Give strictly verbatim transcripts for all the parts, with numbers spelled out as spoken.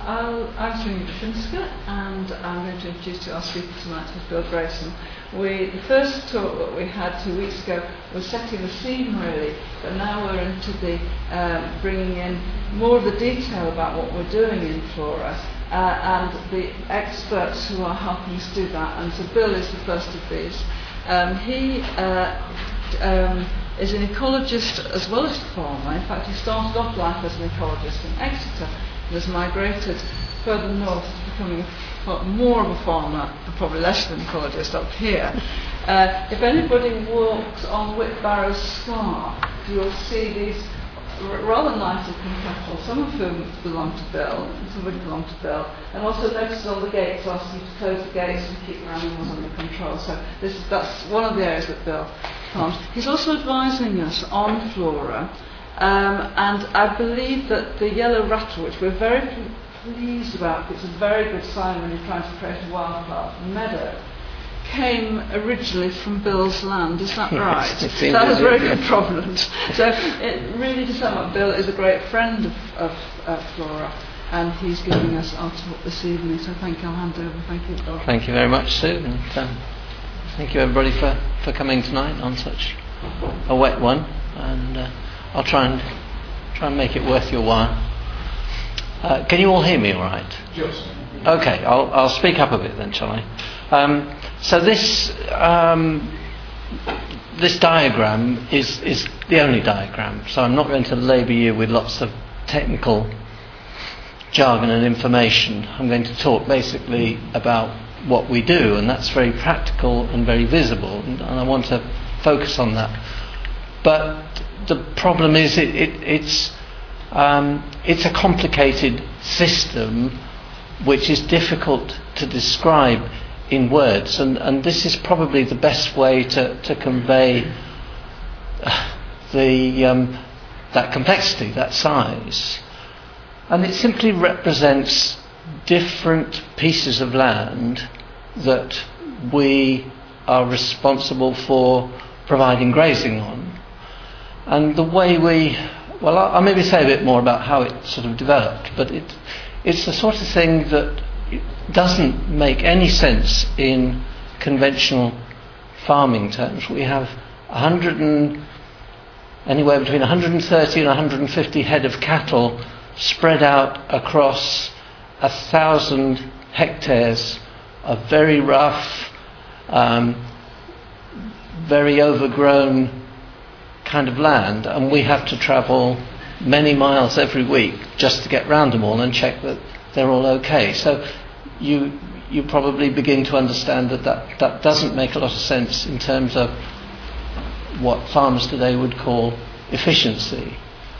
I'll, I'm Sonia Dushinska, and I'm going to introduce you our speaker tonight, who's Bill Grayson. We, the first talk that we had two weeks ago was setting the scene, really, but now we're into the um, bringing in more of the detail about what we're doing in Flora, uh, and the experts who are helping us do that. And so Bill is the first of these. Um, he uh, um, is an ecologist as well as a farmer. In fact, he started off life as an ecologist in Exeter, has migrated further north to becoming a, more of a farmer, and probably less of an ecologist up here. Uh, if anybody walks on Whitbarrow Scar, you'll see these r- rather nice-looking cattle, some of whom belong to Bill, and some would belong to Bill, and also notice all the gates, ask you to close the gates and keep your animals under control. So this is, that's one of the areas that Bill farms. He's also advising us on Flora. Um, and I believe that the yellow rattle, which we're very pl- pleased about, because it's a very good sign when you're trying to create a wildflower meadow, came originally from Bill's land. Is that right? That was very good provenance. So it really does sound like Bill is a great friend of, of uh, Flora, and he's giving us our talk this evening. So thank you. I'll hand over. Thank you, Bill. Thank you very much, Sue, and um, thank you everybody for, for coming tonight on such a wet one. And uh, I'll try and try and make it worth your while. Uh, can you all hear me all right? Yes. Okay, I'll I'll speak up a bit then, shall I? Um, so this um, this diagram is is the only diagram. So I'm not going to labour you with lots of technical jargon and information. I'm going to talk basically about what we do, and that's very practical and very visible, and, and I want to focus on that. But the problem is it, it, it's um, it's a complicated system which is difficult to describe in words, and, and this is probably the best way to, to convey the um, that complexity, that size. And it simply represents different pieces of land that we are responsible for providing grazing on. And the way we, well, I'll, I'll maybe say a bit more about how it sort of developed, but it, it's the sort of thing that doesn't make any sense in conventional farming terms. We have one hundred and, anywhere between one hundred thirty and one hundred fifty head of cattle spread out across a thousand hectares of very rough, um, very overgrown kind of land, and we have to travel many miles every week just to get round them all and check that they're all okay. So you you probably begin to understand that that, that doesn't make a lot of sense in terms of what farmers today would call efficiency.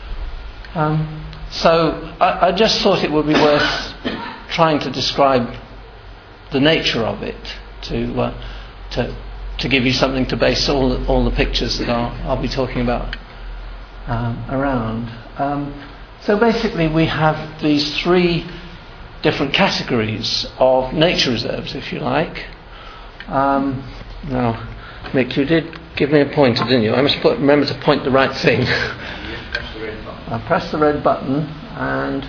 Um, so I, I just thought it would be worth trying to describe the nature of it to uh, to to give you something to base all the, all the pictures that I'll, I'll be talking about um, around. Um, so basically we have these three different categories of nature reserves, if you like. Um, now, Mick, you did give me a pointer, didn't you? I must put, remember to point the right thing. I press the red button and...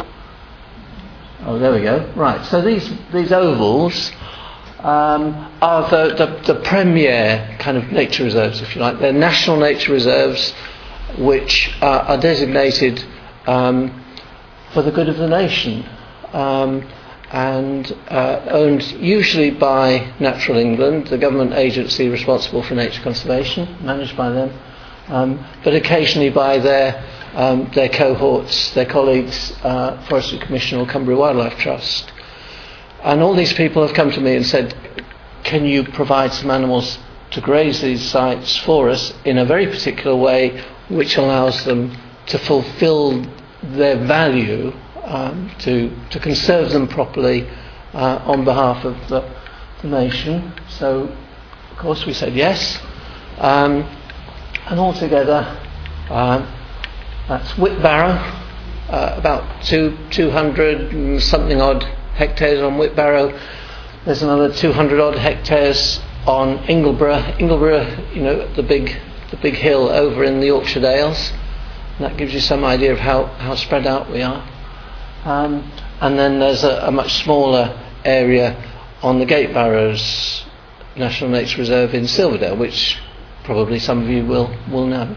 Oh, there we go. Right, so these, these ovals Um, are the, the, the premier kind of nature reserves, if you like. They're national nature reserves which uh, are designated um, for the good of the nation um, and uh, owned usually by Natural England, the government agency responsible for nature conservation, managed by them, um, but occasionally by their um, their cohorts, their colleagues, uh, Forestry Commission or Cumbria Wildlife Trust. And all these people have come to me and said, can you provide some animals to graze these sites for us in a very particular way which allows them to fulfill their value, um, to, to conserve them properly uh, on behalf of the, the nation. So, of course, we said yes. Um, and altogether, uh, that's Whitbarrow, uh, about two, two hundred and something odd hectares on Whitbarrow. There's another two hundred odd hectares on Ingleborough. Ingleborough, you know, the big the big hill over in the Yorkshire Dales. And that gives you some idea of how, how spread out we are. Um, and then there's a, a much smaller area on the Gate Barrows National Nature Reserve in Silverdale, which probably some of you will will know.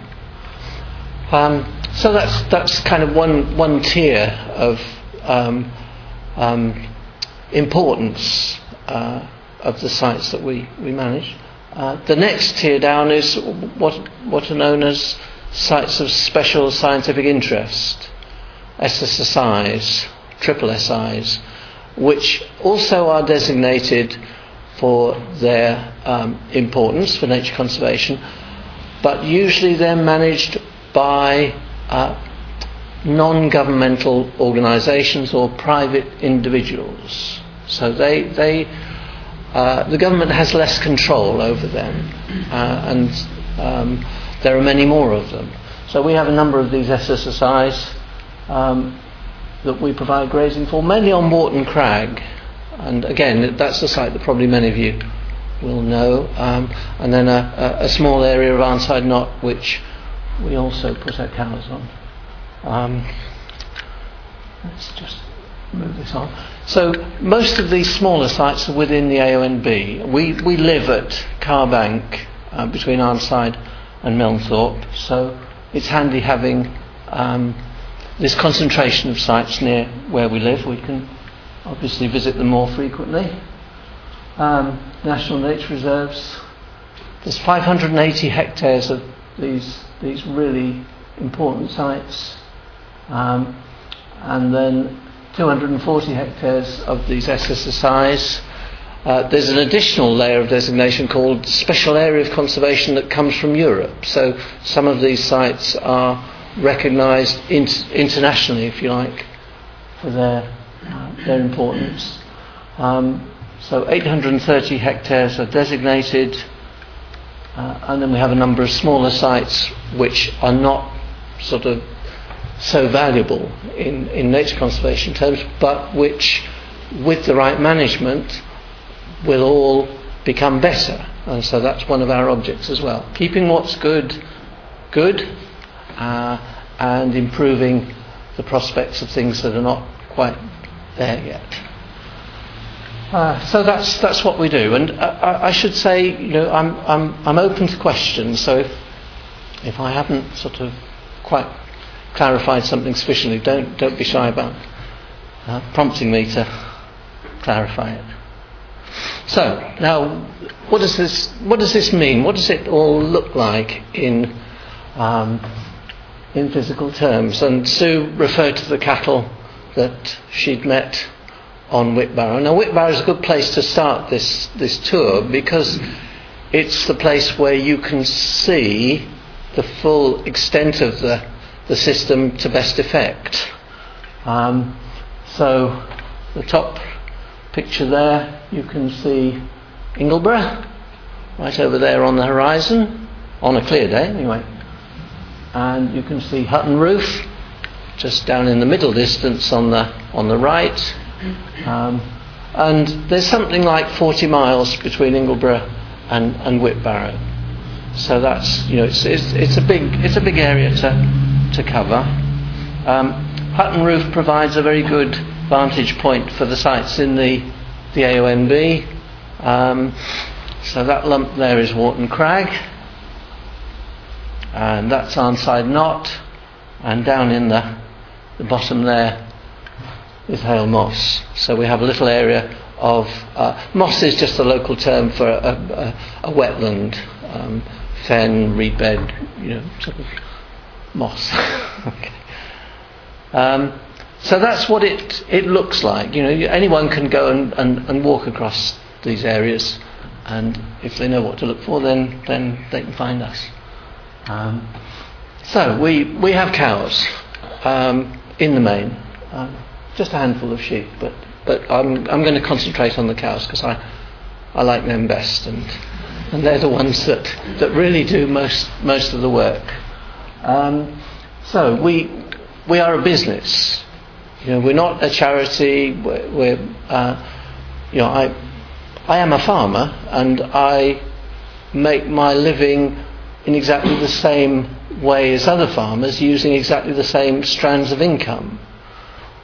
Um, so that's that's kind of one one tier of um, um, importance uh, of the sites that we we manage. Uh, the next tier down is what what are known as sites of special scientific interest, S S S Is, triple S Is, which also are designated for their um, importance for nature conservation, but usually they're managed by uh, non-governmental organisations or private individuals. So they, they, uh, the government has less control over them, uh, and um, there are many more of them. So we have a number of these S S S Is um, that we provide grazing for, mainly on Warton Crag, and again that's the site that probably many of you will know, um, and then a, a, a small area of Arnside Knott which we also put our cows on. Um, let's just move this on. So most of these smaller sites are within the A O N B. We we live at Carbank, uh, between Arnside and Milnthorpe, so it's handy having um, this concentration of sites near where we live. We can obviously visit them more frequently. Um, National Nature Reserves. There's five hundred eighty hectares of these these really important sites, um, and then two hundred forty hectares of these S S S Is. Uh, there's an additional layer of designation called Special Area of Conservation that comes from Europe. So some of these sites are recognised in, internationally, if you like, for their uh, their importance. Um, so eight hundred thirty hectares are designated, uh, and then we have a number of smaller sites which are not sort of so valuable in, in nature conservation terms, but which, with the right management, will all become better. And so that's one of our objects as well. Keeping what's good, good, uh, and improving the prospects of things that are not quite there yet. Uh, so that's that's what we do. And I, I should say, you know, I'm I'm I'm open to questions. So if if I haven't sort of quite clarified something sufficiently, don't don't be shy about uh, prompting me to clarify it. So now, what does this what does this mean? What does it all look like in um, in physical terms? And Sue referred to the cattle that she'd met on Whitbarrow. Now, Whitbarrow is a good place to start this this tour because it's the place where you can see the full extent of the the system to best effect. Um, so the top picture there, you can see Ingleborough right over there on the horizon, on a clear day anyway, and you can see Hutton Roof just down in the middle distance on the on the right, um, and there's something like forty miles between Ingleborough and, and Whitbarrow. So that's, you know, it's, it's it's a big it's a big area to to cover. Um, Hutton Roof provides a very good vantage point for the sites in the the A O N B. Um, so that lump there is Warton Crag, and that's Arnside Knott, and down in the the bottom there is Hale Moss. So we have a little area of uh, moss is just a local term for a, a, a wetland, um, fen, reed bed, you know, sort of moss. Okay. Um, so that's what it it looks like. You know, anyone can go and, and, and walk across these areas, and if they know what to look for, then then they can find us. Um, so we we have cows um, in the main, um, just a handful of sheep, but but I'm I'm going to concentrate on the cows because I I like them best, and and they're the ones that that really do most most of the work. Um, so we we are a business. You know, we're not a charity. We're, we're uh, you know, I I am a farmer, and I make my living in exactly the same way as other farmers, using exactly the same strands of income.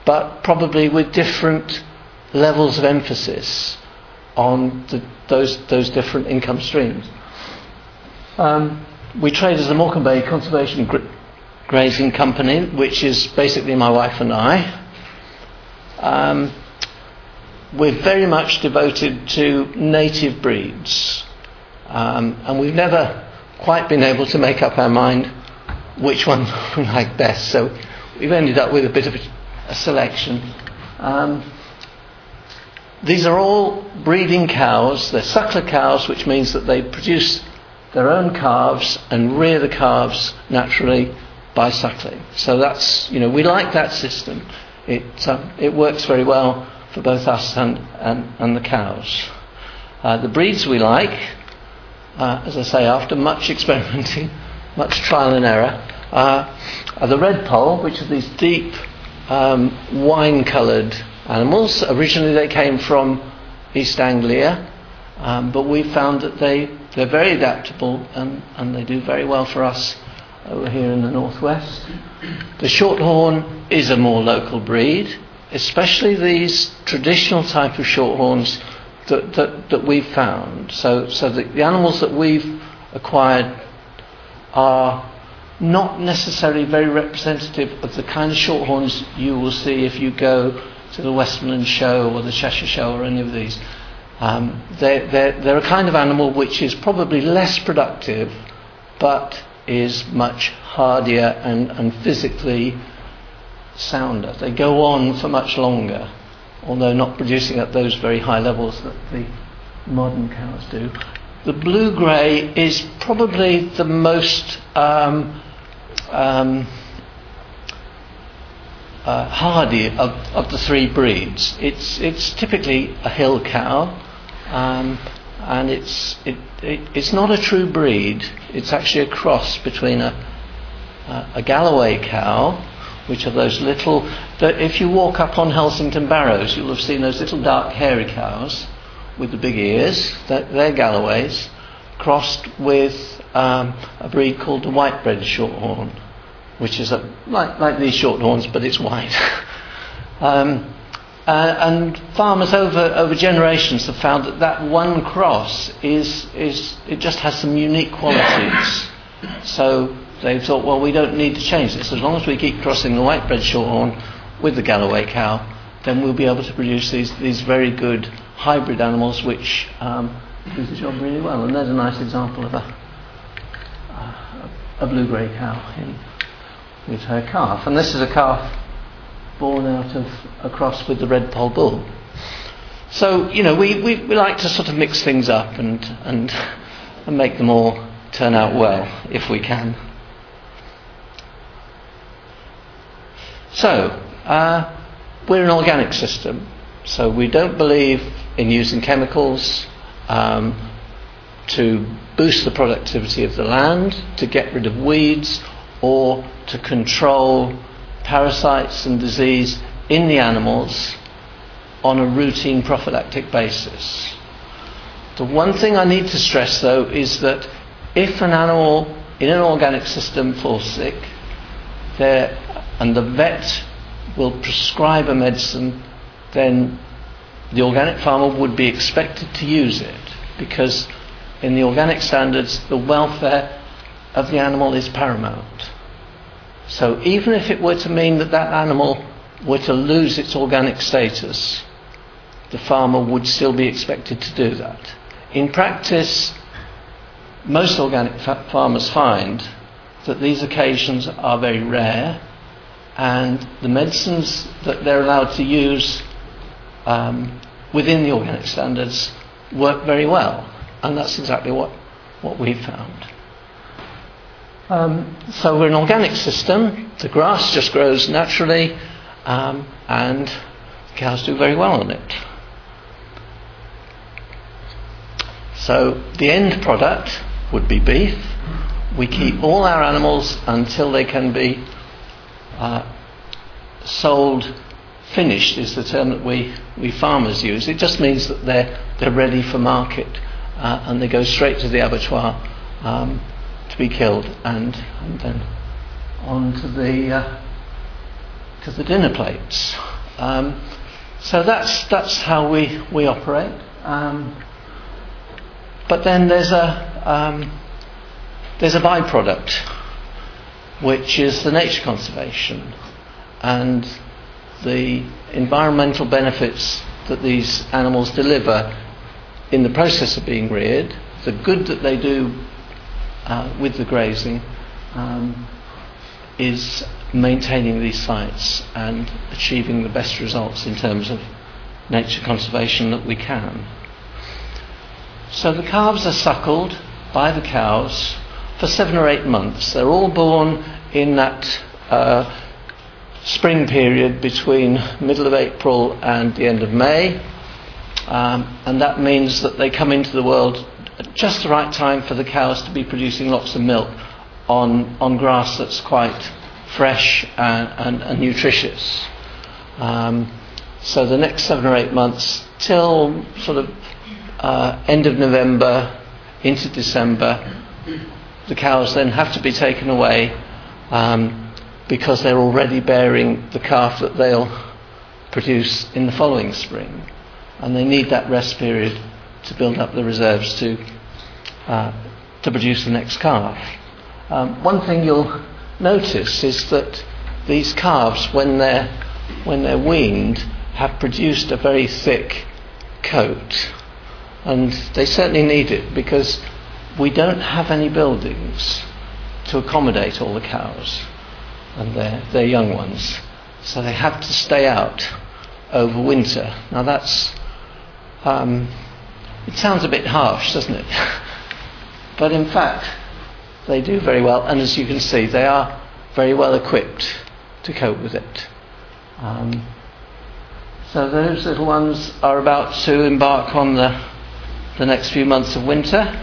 but probably with different levels of emphasis on the, those those different income streams. Um, we trade as the Morecambe Bay Conservation Gr- Grazing Company, which is basically my wife and I. Um, we're very much devoted to native breeds, um, and we've never quite been able to make up our mind which one we like best, so we've ended up with a bit of a, a selection. Um, these are all breeding cows. They're suckler cows, which means that they produce their own calves and rear the calves naturally by suckling. So that's, you know, we like that system. It um, it works very well for both us and, and, and the cows. Uh, the breeds we like, uh, as I say, after much experimenting, much trial and error, uh, are the red poll, which are these deep um, wine-coloured animals. Originally they came from East Anglia, um, but we found that they, they're very adaptable and, and they do very well for us over here in the northwest. The Shorthorn is a more local breed, especially these traditional type of Shorthorns that, that, that we've found. So, so the, the animals that we've acquired are not necessarily very representative of the kind of Shorthorns you will see if you go to the Westmoreland Show or the Cheshire Show or any of these. Um, they're, they're, they're a kind of animal which is probably less productive, but is much hardier and, and physically sounder. They go on for much longer, although not producing at those very high levels that the modern cows do. The blue-grey is probably the most um, um, uh, hardy of, of the three breeds. It's it's typically a hill cow, um, and it's it, it it's not a true breed. It's actually a cross between a a, a Galloway cow, which are those little that if you walk up on Helsington Barrows, you'll have seen those little dark hairy cows with the big ears. That they're Galloways, crossed with um, a breed called the white-bred Shorthorn, which is a, like like these Shorthorns, but it's white. um, uh, and farmers over over generations have found that that one cross is is it just has some unique qualities. So they've thought, well, we don't need to change this. As long as we keep crossing the white-bred Shorthorn with the Galloway cow, then we'll be able to produce these these very good hybrid animals which um, do the job really well. And there's a nice example of a uh, a blue-grey cow in, with her calf. And this is a calf born out of a cross with the red poll bull. So, you know, we, we, we like to sort of mix things up and, and and make them all turn out well if we can. So, uh, we're an organic system, so we don't believe in using chemicals um, to boost the productivity of the land, to get rid of weeds, or to control parasites and disease in the animals on a routine prophylactic basis. The one thing I need to stress, though, is that if an animal in an organic system falls sick, there and the vet will prescribe a medicine, then the organic farmer would be expected to use it, because in the organic standards the welfare of the animal is paramount. So even if it were to mean that that animal were to lose its organic status, the farmer would still be expected to do that. In practice, most organic fa- farmers find that these occasions are very rare, and the medicines that they're allowed to use um, within the organic standards work very well, and that's exactly what, what we've found. Um, so we're an organic system. The grass just grows naturally, um, and the cows do very well on it. So the end product would be beef. We keep all our animals until they can be uh, sold finished, is the term that we, we farmers use. It just means that they're they're ready for market, uh, and they go straight to the abattoir um, to be killed, and, and then on to the uh, to the dinner plates. Um, so that's that's how we we operate. Um, but then there's a um, there's a byproduct, which is the nature conservation and the environmental benefits that these animals deliver in the process of being reared, the good that they do uh, with the grazing, um, is maintaining these sites and achieving the best results in terms of nature conservation that we can. So the calves are suckled by the cows for seven or eight months. They're all born in that uh, spring period between middle of April and the end of May, um, and that means that they come into the world at just the right time for the cows to be producing lots of milk on on grass that's quite fresh and, and, and nutritious. Um, so the next seven or eight months till sort of uh, end of November into December, the cows then have to be taken away um, because they're already bearing the calf that they'll produce in the following spring, and they need that rest period to build up the reserves to uh, to produce the next calf. Um, one thing you'll notice is that these calves, when they're when they're weaned, have produced a very thick coat, and they certainly need it because we don't have any buildings to accommodate all the cows and their their young ones, so they have to stay out over winter. Now that's um, it sounds a bit harsh, doesn't it? But in fact, they do very well, and as you can see, they are very well equipped to cope with it. Um, so those little ones are about to embark on the the next few months of winter,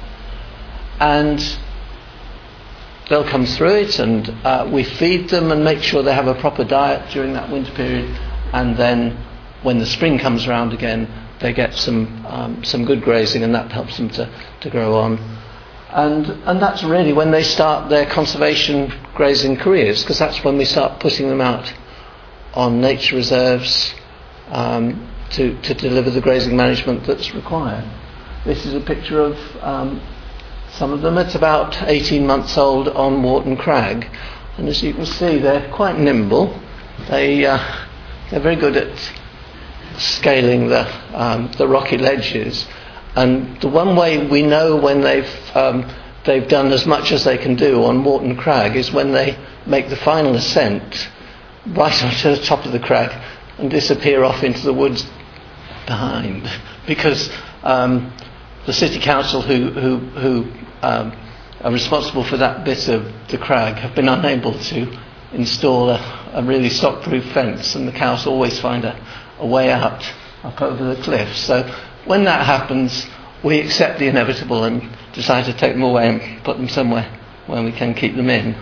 and they'll come through it, and uh, we feed them and make sure they have a proper diet during that winter period, and then when the spring comes around again, they get some um, some good grazing, and that helps them to, to grow on. And and that's really when they start their conservation grazing careers, because that's when we start putting them out on nature reserves um, to, to deliver the grazing management that's required. This is a picture of um, some of them. It's about eighteen months old on Warton Crag, and as you can see, they're quite nimble. They uh, they're very good at scaling the um, the rocky ledges. And the one way we know when they've um, they've done as much as they can do on Warton Crag is when they make the final ascent right onto the top of the crag and disappear off into the woods behind, because um, the city council who who, who um, are responsible for that bit of the crag have been unable to install a, a really stock-proof fence, and the cows always find a, a way out up over the cliff. So when that happens, we accept the inevitable and decide to take them away and put them somewhere where we can keep them in.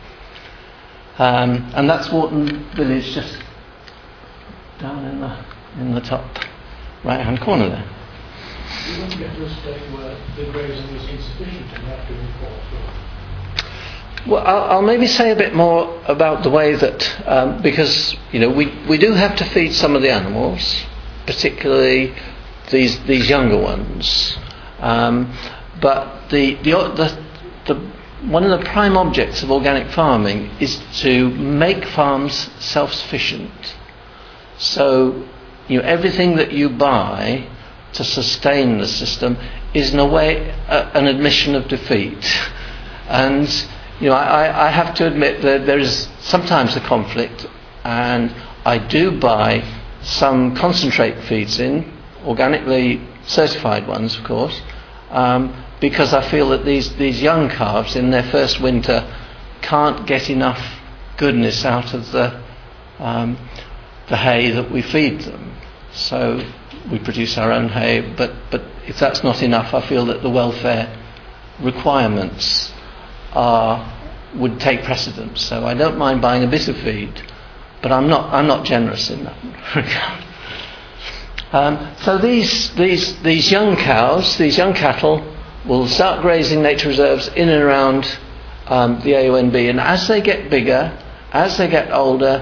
Um, and that's Warton Village, just down in the in the top right-hand corner there. You won't get to a state where the grazing is insufficient and you have to import food. Well, I'll, I'll maybe say a bit more about the way that, um, because you know we we do have to feed some of the animals, particularly these these younger ones, um, but the, the the the one of the prime objects of organic farming is to make farms self-sufficient. So, you know, everything that you buy to sustain the system is in a way a, an admission of defeat. And you know, I, I have to admit that there is sometimes a conflict, and I do buy some concentrate feeds in, organically certified ones, of course, um, because I feel that these, these young calves in their first winter can't get enough goodness out of the um, the hay that we feed them. So we produce our own hay, but, but if that's not enough, I feel that the welfare requirements are would take precedence. So I don't mind buying a bit of feed, but I'm not I'm not generous in that regard. Um, so these these these young cows, these young cattle, will start grazing nature reserves in and around um, the A O N B, and as they get bigger, as they get older,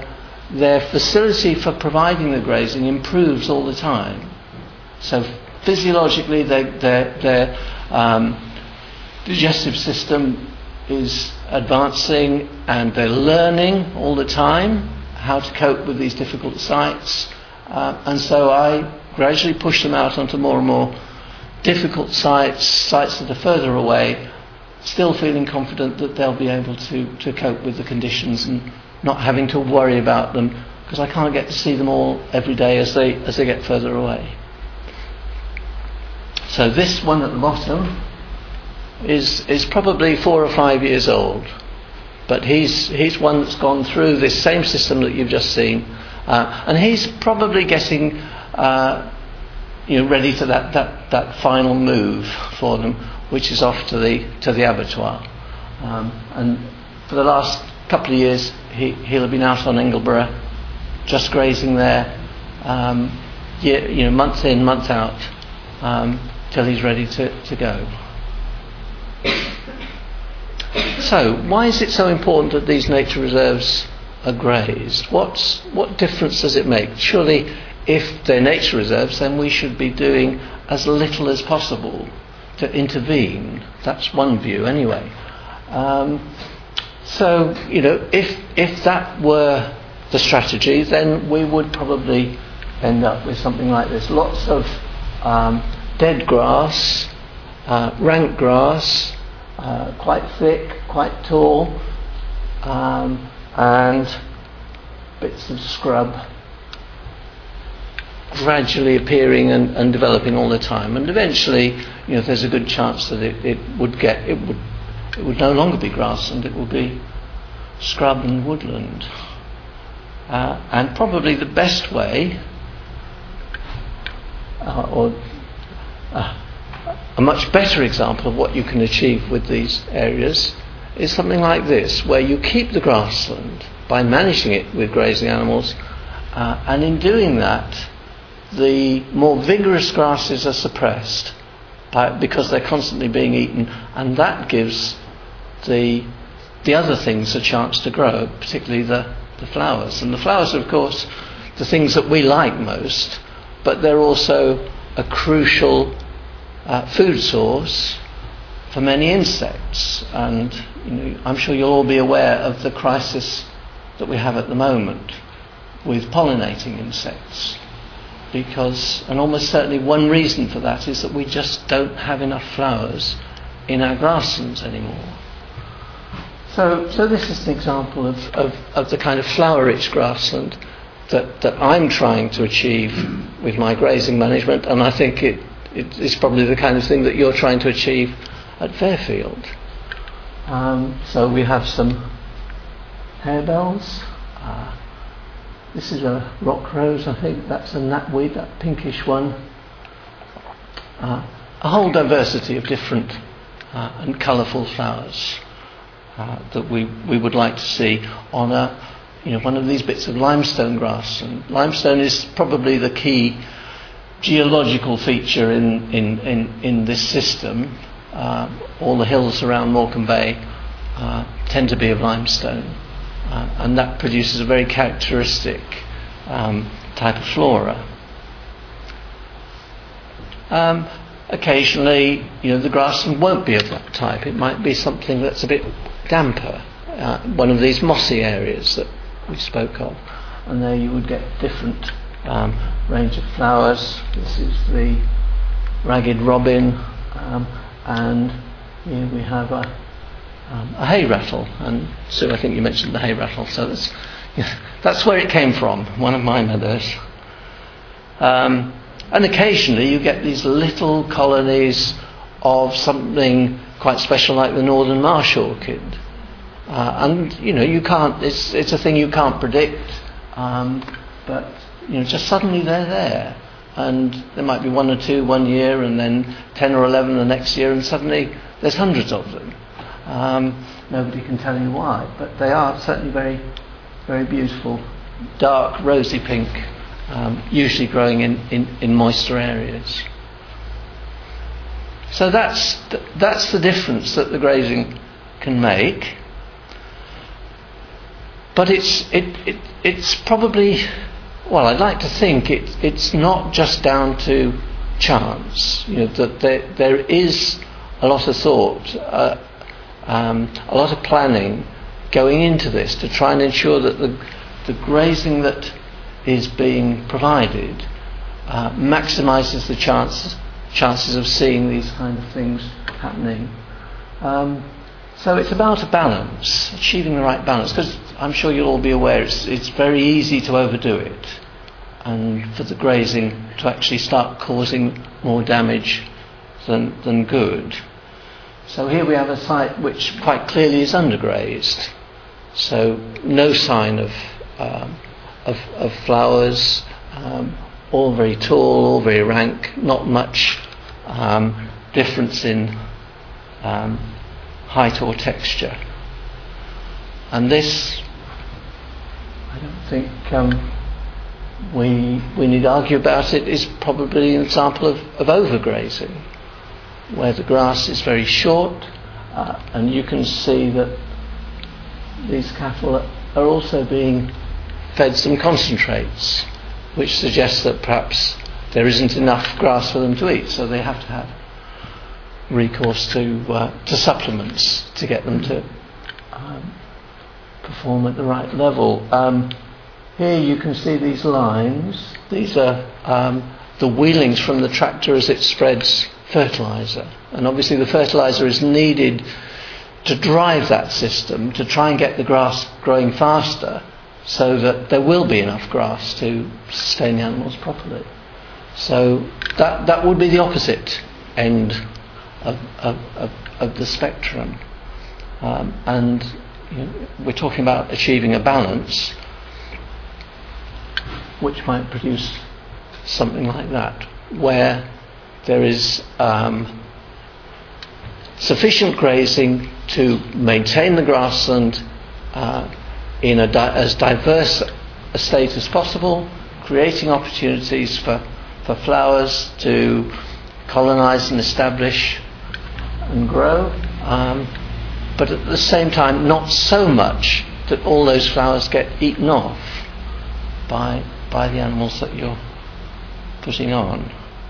their facility for providing the grazing improves all the time. So physiologically, they, their, their um, digestive system is advancing, and they're learning all the time how to cope with these difficult sites. Uh, and so I gradually push them out onto more and more difficult sites, sites that are further away, still feeling confident that they'll be able to, to cope with the conditions and not having to worry about them, because I can't get to see them all every day as they as they get further away. So this one at the bottom is is probably four or five years old, but he's he's one that's gone through this same system that you've just seen, uh, and he's probably getting uh, you know ready for that, that, that final move for them, which is off to the to the abattoir. Um, and for the last couple of years, he he'll have been out on Ingleborough, just grazing there, um, year, you know, month in, month out, um, till he's ready to, to go. So, why is it so important that these nature reserves are grazed? What's, what difference does it make? Surely, if they're nature reserves, then we should be doing as little as possible to intervene. That's one view, anyway. Um, so, you know, if if that were the strategy, then we would probably end up with something like this: lots of um, dead grass, uh, rank grass. Uh, quite thick, quite tall, um, and bits of scrub gradually appearing and, and developing all the time. And eventually, you know, there's a good chance that it, it would get it would it would no longer be grassland. It would be scrub and woodland. Uh, and probably the best way, uh, or uh, a much better example of what you can achieve with these areas is something like this, where you keep the grassland by managing it with grazing animals, uh, and in doing that, the more vigorous grasses are suppressed by, because they're constantly being eaten, and that gives the the other things a chance to grow, particularly the, the flowers. And the flowers are, of course, the things that we like most, but they're also a crucial Uh, food source for many insects, and you know, I'm sure you'll all be aware of the crisis that we have at the moment with pollinating insects, because, and almost certainly one reason for that is that we just don't have enough flowers in our grasslands anymore. So, so this is an example of, of, of the kind of flower-rich grassland that, that I'm trying to achieve with my grazing management, and I think it It's probably the kind of thing that you're trying to achieve at Fairfield. Um, so we have some harebells. Uh, this is a rock rose, I think. That's a knapweed, that pinkish one. Uh, a whole diversity of different uh, and colourful flowers uh, that we, we would like to see on a, you know, one of these bits of limestone grass. And limestone is probably the key geological feature in, in, in, in this system. Uh, all the hills around Morecambe Bay uh, tend to be of limestone, uh, and that produces a very characteristic um, type of flora. Um, occasionally, you know, the grassland won't be of that type. It might be something that's a bit damper, uh, one of these mossy areas that we spoke of, and there you would get different Um, range of flowers. This is the ragged robin, um, and here we have a, um, a hay rattle. And Sue, I think you mentioned the hay rattle, so that's you know, that's where it came from, one of my meadows. Um, and occasionally you get these little colonies of something quite special, like the northern marsh orchid. Uh, and you know, you can't. It's it's a thing you can't predict, um, but you know, just suddenly they're there, and there might be one or two one year, and then ten or eleven the next year, and suddenly there's hundreds of them. Um, nobody can tell you why, but they are certainly very, very beautiful, dark rosy pink, um, usually growing in, in, in moister areas. So that's th- that's the difference that the grazing can make. but it's it, it it's probably, well, I'd like to think it it's not just down to chance. You know, that there there is a lot of thought, uh, um, a lot of planning going into this to try and ensure that the the grazing that is being provided uh, maximises the chance chances of seeing these kind of things happening. Um, so it's about a balance, achieving the right balance, because I'm sure you'll all be aware it's, it's very easy to overdo it and for the grazing to actually start causing more damage than, than good. So here we have a site which quite clearly is undergrazed, so no sign of um, of, of flowers, um, all very tall, all very rank, not much um, difference in um, height or texture. And this, I don't think um, we we need to argue about it, is probably an example of, of overgrazing, where the grass is very short, uh, and you can see that these cattle are also being fed some concentrates, which suggests that perhaps there isn't enough grass for them to eat, so they have to have recourse to uh, to supplements to get them to um, perform at the right level. Um, here you can see these lines. These are um, the wheelings from the tractor as it spreads fertiliser, and obviously the fertiliser is needed to drive that system to try and get the grass growing faster, so that there will be enough grass to sustain the animals properly. So that that would be the opposite end of of, of, of the spectrum, um, and you know, we're talking about achieving a balance, which might produce something like that, where there is um, sufficient grazing to maintain the grassland uh, in a di- as diverse a state as possible, creating opportunities for, for flowers to colonise and establish and grow, um, but at the same time not so much that all those flowers get eaten off by by the animals that you're putting on.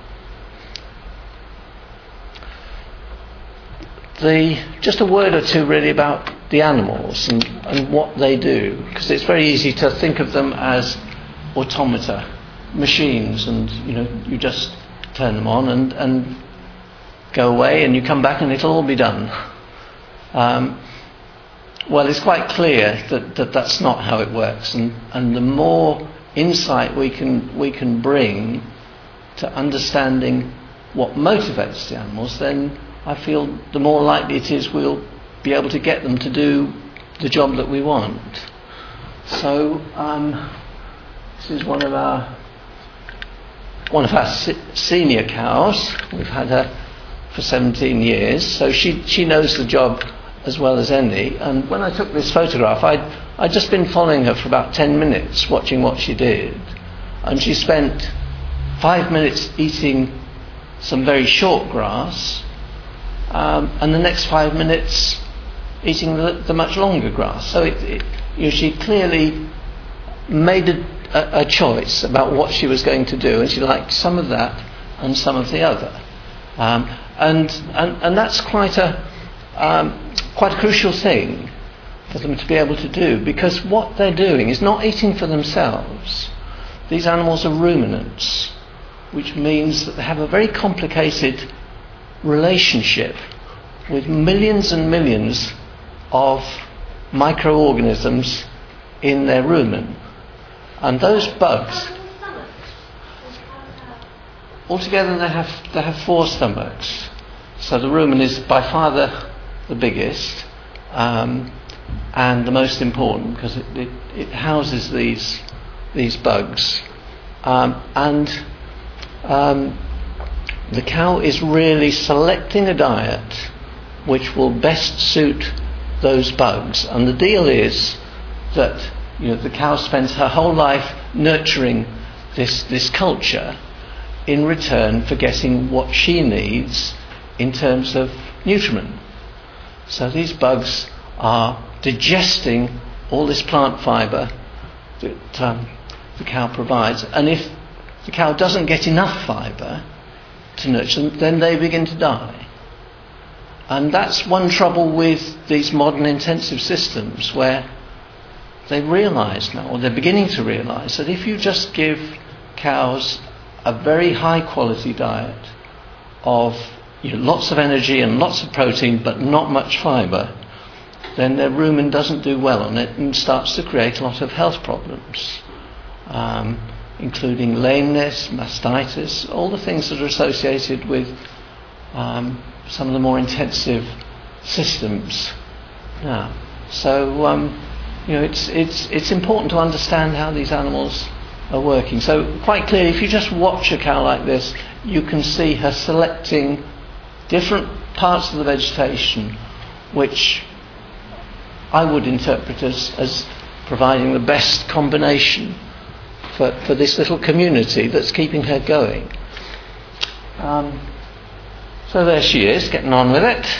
The, just a word or two really about the animals and, and what they do, because it's very easy to think of them as automata, machines, and you know you just turn them on and, and go away and you come back and it'll all be done. Um, well, it's quite clear that, that that's not how it works, and, and the more insight we can we can bring to understanding what motivates the animals, then I feel the more likely it is we'll be able to get them to do the job that we want. So um, this is one of our one of our se- senior cows. We've had her for seventeen years, so she she knows the job as well as any. And when I took this photograph, I'd I'd just been following her for about ten minutes, watching what she did, and she spent five minutes eating some very short grass, um, and the next five minutes eating the, the much longer grass. So it, it, you know, she clearly made a, a, a choice about what she was going to do, and she liked some of that and some of the other. Um, and, and and that's quite a um, quite a crucial thing for them to be able to do, because what they're doing is not eating for themselves. These animals are ruminants, which means that they have a very complicated relationship with millions and millions of microorganisms in their rumen. And those bugs, altogether they have they have four stomachs. So the rumen is by far the, the biggest um, and the most important, because it, it, it houses these these bugs. Um, and um, the cow is really selecting a diet which will best suit those bugs. And the deal is that you know the cow spends her whole life nurturing this this culture in return for getting what she needs in terms of nutriment. So these bugs are digesting all this plant fibre that um, the cow provides, and if the cow doesn't get enough fibre to nurture them, then they begin to die. And that's one trouble with these modern intensive systems, where they realise now, or they're beginning to realise, that if you just give cows a very high quality diet of, you know, lots of energy and lots of protein but not much fibre, then their rumen doesn't do well on it and starts to create a lot of health problems, um, including lameness, mastitis, all the things that are associated with um, some of the more intensive systems now. So um, you know, it's it's it's important to understand how these animals are working. So quite clearly, if you just watch a cow like this, you can see her selecting different parts of the vegetation, which I would interpret as, as providing the best combination for, for this little community that's keeping her going. Um, so there she is, getting on with it.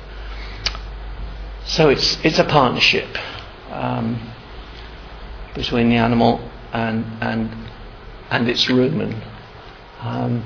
So it's it's a partnership um, between the animal and and and its rumen. Um,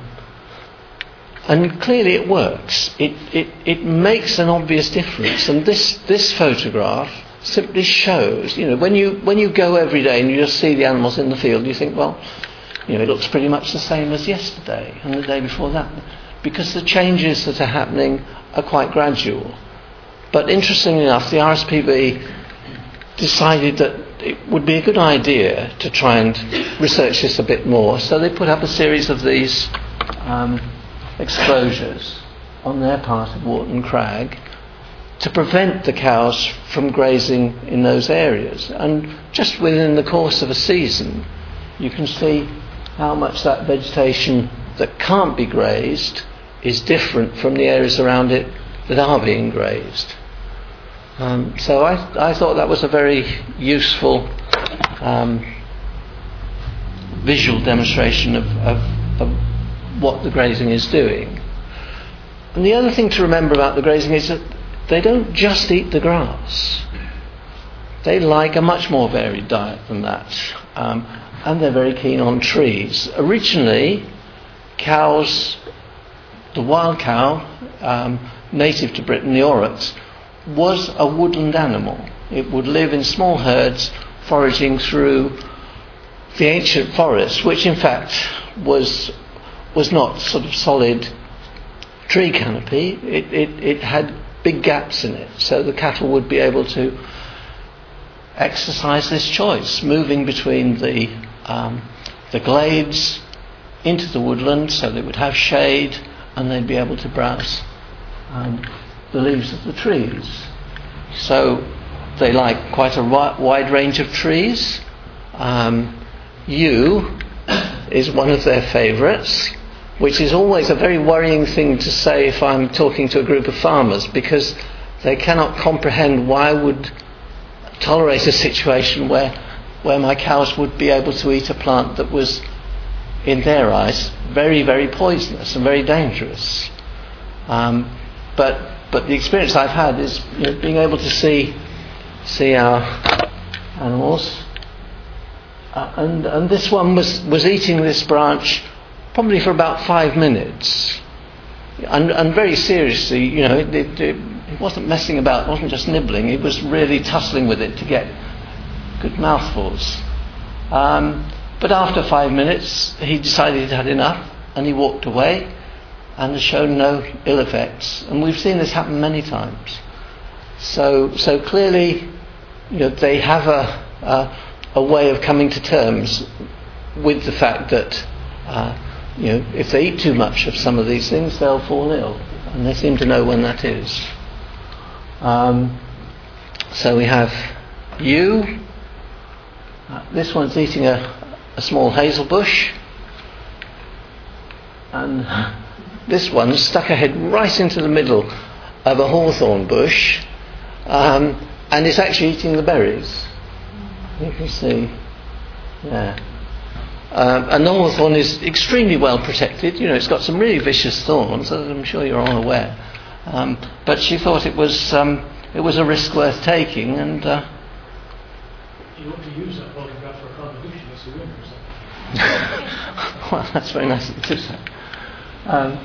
And clearly it works. It, it it makes an obvious difference. And this, this photograph simply shows, you know, when you when you go every day and you just see the animals in the field, you think, well, you know, it looks pretty much the same as yesterday and the day before that, because the changes that are happening are quite gradual. But interestingly enough, the R S P B decided that it would be a good idea to try and research this a bit more. So they put up a series of these Um, exposures on their part of Warton Crag to prevent the cows from grazing in those areas. And just within the course of a season, you can see how much that vegetation that can't be grazed is different from the areas around it that are being grazed. Um, so I, I thought that was a very useful um, visual demonstration of, of, of what the grazing is doing. And the other thing to remember about the grazing is that they don't just eat the grass. They like a much more varied diet than that. Um, and they're very keen on trees. Originally, cows, the wild cow, um, native to Britain, the aurochs, was a woodland animal. It would live in small herds foraging through the ancient forest, which in fact was was not sort of solid tree canopy. It, it, it had big gaps in it, so the cattle would be able to exercise this choice, moving between the um, the glades into the woodland, so they would have shade and they'd be able to browse um, the leaves of the trees. So they like quite a wi- wide range of trees. Um, yew is one of their favourites, which is always a very worrying thing to say if I'm talking to a group of farmers, because they cannot comprehend why I would tolerate a situation where where my cows would be able to eat a plant that was, in their eyes, very, very poisonous and very dangerous. Um, but but the experience I've had is, you know, being able to see see our animals, uh, and and this one was was eating this branch probably for about five minutes, and, and very seriously, you know, it, it, it wasn't messing about, it wasn't just nibbling, it was really tussling with it to get good mouthfuls. Um, but after five minutes, he decided he'd had enough, and he walked away, and has shown no ill effects. And we've seen this happen many times. So, so clearly, you know, they have a, a, a way of coming to terms with the fact that uh, you know, if they eat too much of some of these things, they'll fall ill, and they seem to know when that is. Um, so we have yew. Uh, this one's eating a, a small hazel bush, and this one stuck her head right into the middle of a hawthorn bush, um, and it's actually eating the berries. You can see, yeah. Um, and the hawthorn is extremely well protected. You know, it's got some really vicious thorns, as I'm sure you're all aware. Um, but she thought it was um, it was a risk worth taking, and uh, you ought to use that photograph for a competition as a winner or something. Well, that's very nice of you to say. Um,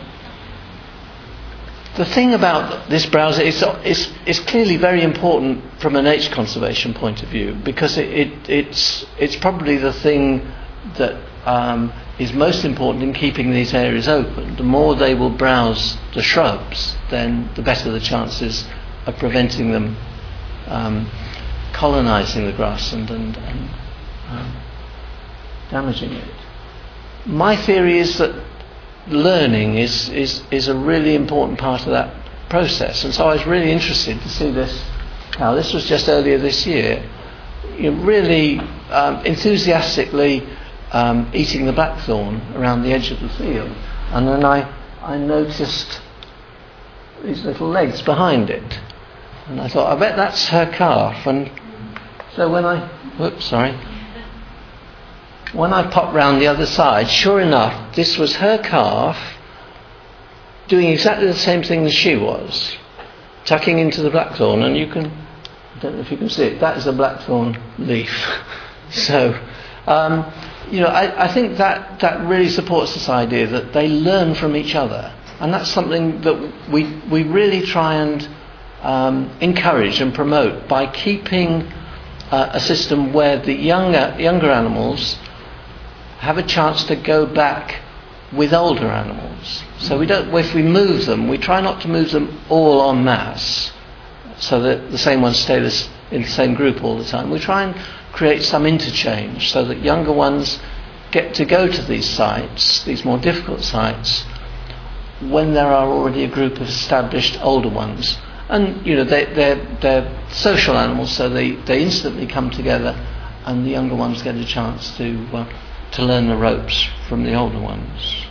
the thing about this browser is it's, it's clearly very important from a nature conservation point of view, because it, it, it's, it's probably the thing that um, is most important in keeping these areas open. The more they will browse the shrubs, then the better the chances of preventing them um, colonising the grassland and, and um, damaging it. My theory is that learning is, is, is a really important part of that process, and so I was really interested to see this. Now, this was just earlier this year, you know, really um, enthusiastically um, eating the blackthorn around the edge of the field, and then I, I noticed these little legs behind it, and I thought, I bet that's her calf. And so when I, whoops, sorry. When I popped round the other side, sure enough, this was her calf doing exactly the same thing as she was, tucking into the blackthorn, and you can, I don't know if you can see it, that is a blackthorn leaf. So, um, you know, I, I think that, that really supports this idea that they learn from each other, and that's something that we, we really try and um, encourage and promote by keeping uh, a system where the younger, younger animals have a chance to go back with older animals. So we don't, if we move them, we try not to move them all en masse, so that the same ones stay this, in the same group all the time. We try and create some interchange so that younger ones get to go to these sites, these more difficult sites, when there are already a group of established older ones. And you know, they, they're, they're social animals, so they, they instantly come together, and the younger ones get a chance to uh, to learn the ropes from the older ones.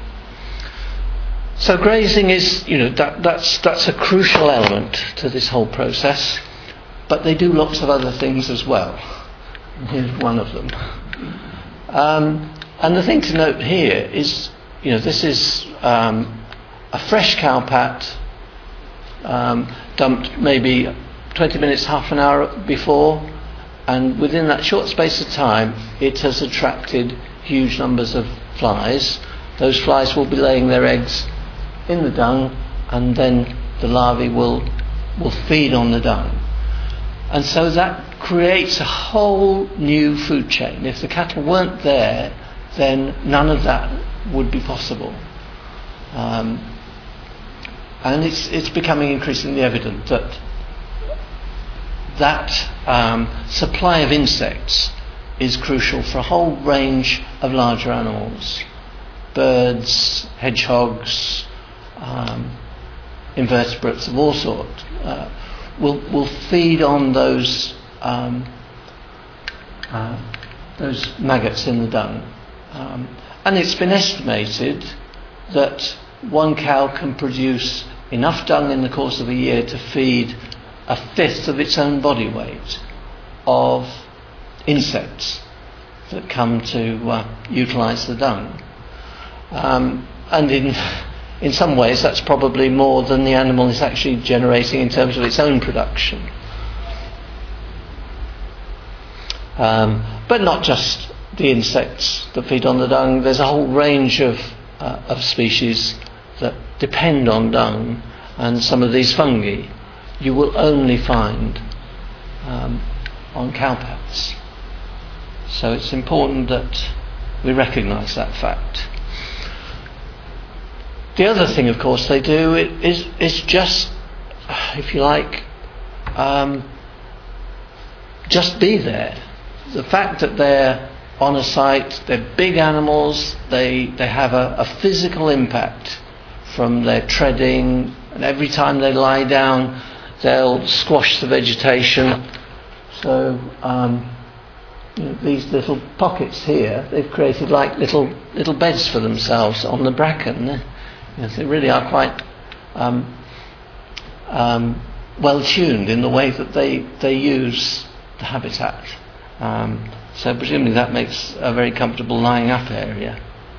So grazing is, you know, that, that's that's a crucial element to this whole process, but they do lots of other things as well. And here's one of them. Um, and the thing to note here is, you know, this is um, a fresh cowpat um, dumped maybe twenty minutes, half an hour before, and within that short space of time it has attracted huge numbers of flies. Those flies will be laying their eggs in the dung, and then the larvae will will feed on the dung. And so that creates a whole new food chain. If the cattle weren't there, then none of that would be possible. Um, and it's it's becoming increasingly evident that that um, supply of insects is crucial for a whole range of larger animals. Birds, hedgehogs, um, invertebrates of all sorts uh, will will feed on those um, uh, those maggots in the dung. Um, and it's been estimated that one cow can produce enough dung in the course of a year to feed a fifth of its own body weight of insects that come to uh, utilise the dung. Um, and in in some ways that's probably more than the animal is actually generating in terms of its own production. Um, but not just the insects that feed on the dung. There's a whole range of uh, of species that depend on dung, and some of these fungi you will only find um, on cowpats. So it's important that we recognise that fact. The other thing, of course, they do is is just, if you like, um, just be there. The fact that they're on a site, they're big animals, they they have a, a physical impact from their treading, and every time they lie down they'll squash the vegetation. So um, you know, these little pockets here, they've created like little little beds for themselves on the bracken. You know, they really are quite um, um, well tuned in the way that they, they use the habitat. Um, so presumably that makes a very comfortable lying up area.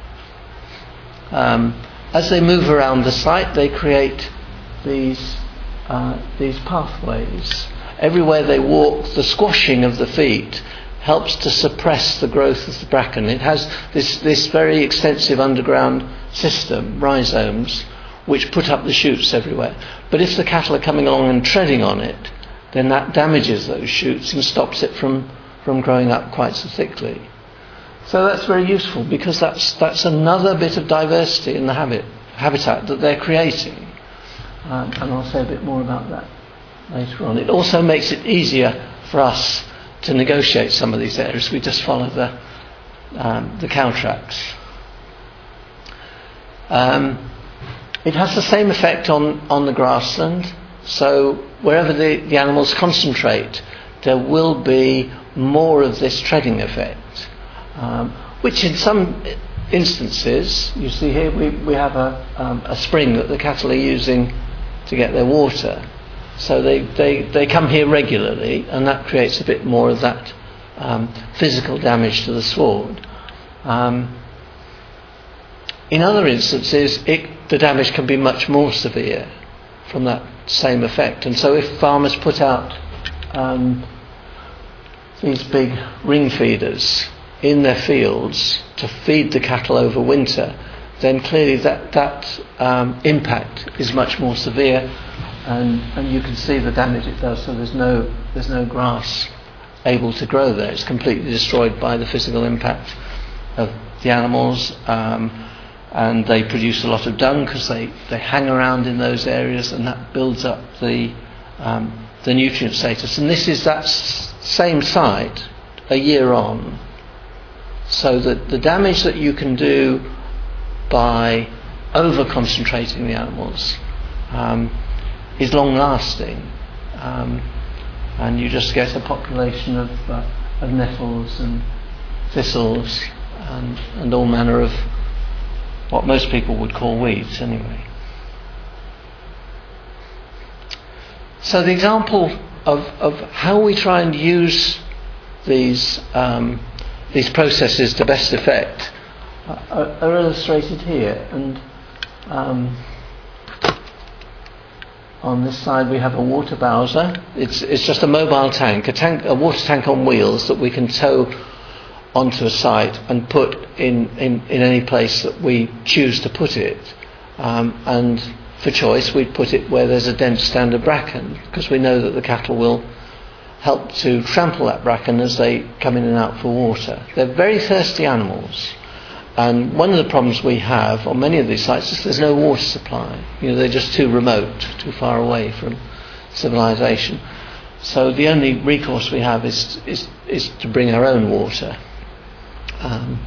Um, as they move around the site, they create these uh, these pathways. Everywhere they walk, the squashing of the feet helps to suppress the growth of the bracken. It has this, this very extensive underground system, rhizomes, which put up the shoots everywhere. But if the cattle are coming along and treading on it, then that damages those shoots and stops it from, from growing up quite so thickly. So that's very useful, because that's that's another bit of diversity in the habit, habitat that they're creating. Um, and I'll say a bit more about that later on. It also makes it easier for us to negotiate some of these areas. We just follow the um, the cow tracks. Um, it has the same effect on, on the grassland. So wherever the, the animals concentrate, there will be more of this treading effect, um, which in some instances, you see here we, we have a, um, a spring that the cattle are using to get their water. So they, they, they come here regularly, and that creates a bit more of that um, physical damage to the sward. Um, in other instances, it, the damage can be much more severe from that same effect. And so if farmers put out um, these big ring feeders in their fields to feed the cattle over winter, then clearly that, that um, impact is much more severe. And, and you can see the damage it does. So there's no there's no grass able to grow there. It's completely destroyed by the physical impact of the animals, um, and they produce a lot of dung because they, they hang around in those areas, and that builds up the um, the nutrient status. And this is that s- same site a year on. So that the damage that you can do by over concentrating the animals Um, is long-lasting, um, and you just get a population of, uh, of nettles and thistles and, and all manner of what most people would call weeds anyway. So the example of, of how we try and use these um, these processes to best effect are, are illustrated here, and um, on this side we have a water bowser. It's it's just a mobile tank, a tank, a water tank on wheels that we can tow onto a site and put in, in, in any place that we choose to put it. Um, and for choice, we put it where there's a dense stand of bracken, because we know that the cattle will help to trample that bracken as they come in and out for water. They're very thirsty animals. And one of the problems we have on many of these sites is there's no water supply. You know, they're just too remote, too far away from civilization. So the only recourse we have is is, is to bring our own water. Um,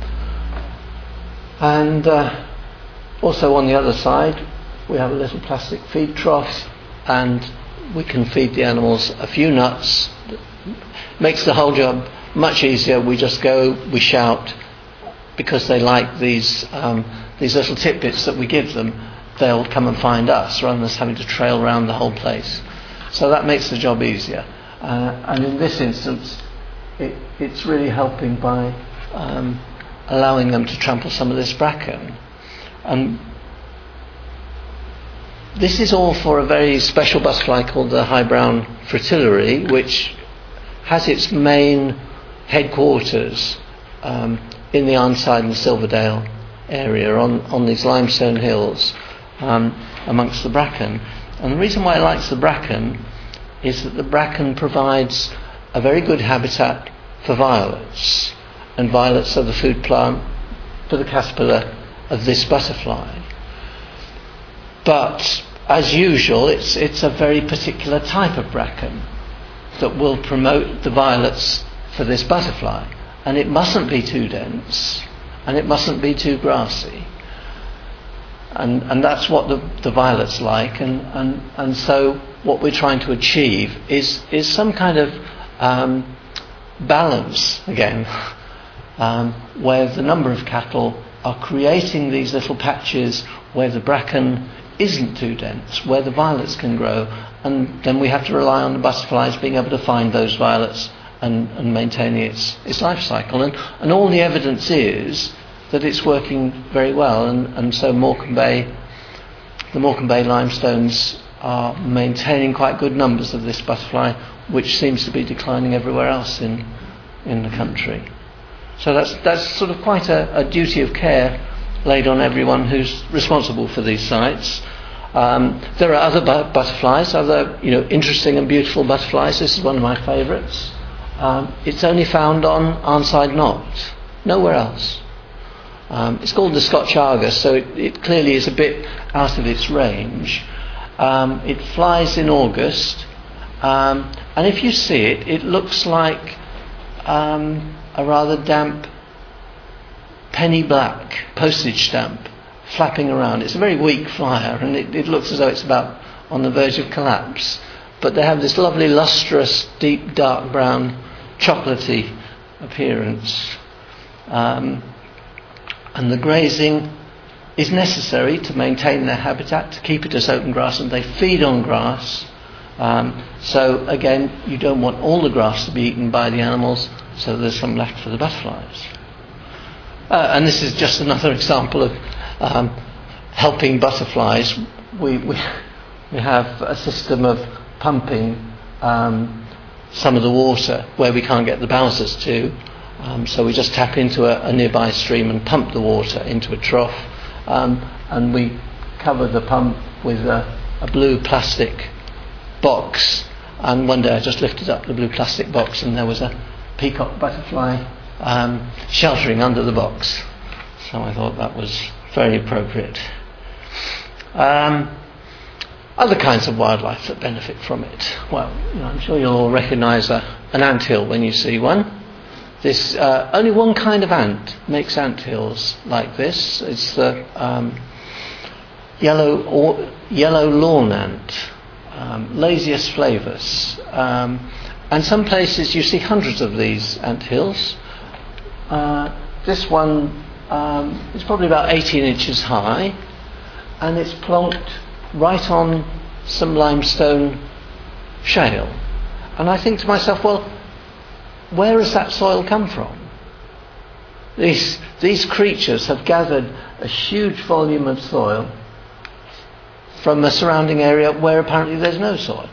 and uh, also on the other side, we have a little plastic feed trough, and we can feed the animals a few nuts. Makes the whole job much easier. We just go, we shout. Because they like these um, these little tidbits that we give them, they'll come and find us rather than us having to trail around the whole place. So that makes the job easier. Uh, and in this instance, it, it's really helping by um, allowing them to trample some of this bracken. And this is all for a very special butterfly called the high brown fritillary, which has its main headquarters um, in the Arnside and Silverdale area on, on these limestone hills um, amongst the bracken. And the reason why it likes the bracken is that the bracken provides a very good habitat for violets, and violets are the food plant for the caterpillar of this butterfly. But as usual, it's it's a very particular type of bracken that will promote the violets for this butterfly. And it mustn't be too dense, and it mustn't be too grassy. And and that's what the, the violets like, and, and, and so what we're trying to achieve is, is some kind of um, balance, again, um, where the number of cattle are creating these little patches where the bracken isn't too dense, where the violets can grow, and then we have to rely on the butterflies being able to find those violets and, and maintaining its, its life cycle. And, and all the evidence is that it's working very well, and, and so Morecambe Bay, the Morecambe Bay limestones are maintaining quite good numbers of this butterfly, which seems to be declining everywhere else in, in the country. So that's that's sort of quite a, a duty of care laid on everyone who's responsible for these sites. Um, there are other bu- butterflies, other you know interesting and beautiful butterflies. This is one of my favourites. Um, it's only found on Arnside Knot, nowhere else. Um, it's called the Scotch Argus, so it, it clearly is a bit out of its range. Um, it flies in August, um, and if you see it, it looks like um, a rather damp penny black postage stamp flapping around. It's a very weak flyer, and it, it looks as though it's about on the verge of collapse. But they have this lovely lustrous, deep, dark brown, chocolatey appearance. Um, and the grazing is necessary to maintain their habitat, to keep it as open grass, and they feed on grass. Um, so again, you don't want all the grass to be eaten by the animals, so there's some left for the butterflies. Uh, and this is just another example of um, helping butterflies. We, we we have a system of pumping um, some of the water where we can't get the bowsers to. Um, so we just tap into a, a nearby stream and pump the water into a trough, um, and we cover the pump with a, a blue plastic box. And one day I just lifted up the blue plastic box, and there was a peacock butterfly um, sheltering under the box. So I thought that was very appropriate. Um, other kinds of wildlife that benefit from it. Well, you know, I'm sure you'll all recognise a, an anthill when you see one. This uh, only one kind of ant makes anthills like this. It's the um, yellow or yellow lawn ant, um, Lasius flavus. Um, and some places you see hundreds of these anthills. Uh, this one um, is probably about eighteen inches high, and it's plonked right on some limestone shale. And I think to myself, well, where has that soil come from? These these creatures have gathered a huge volume of soil from a surrounding area where apparently there's no soil.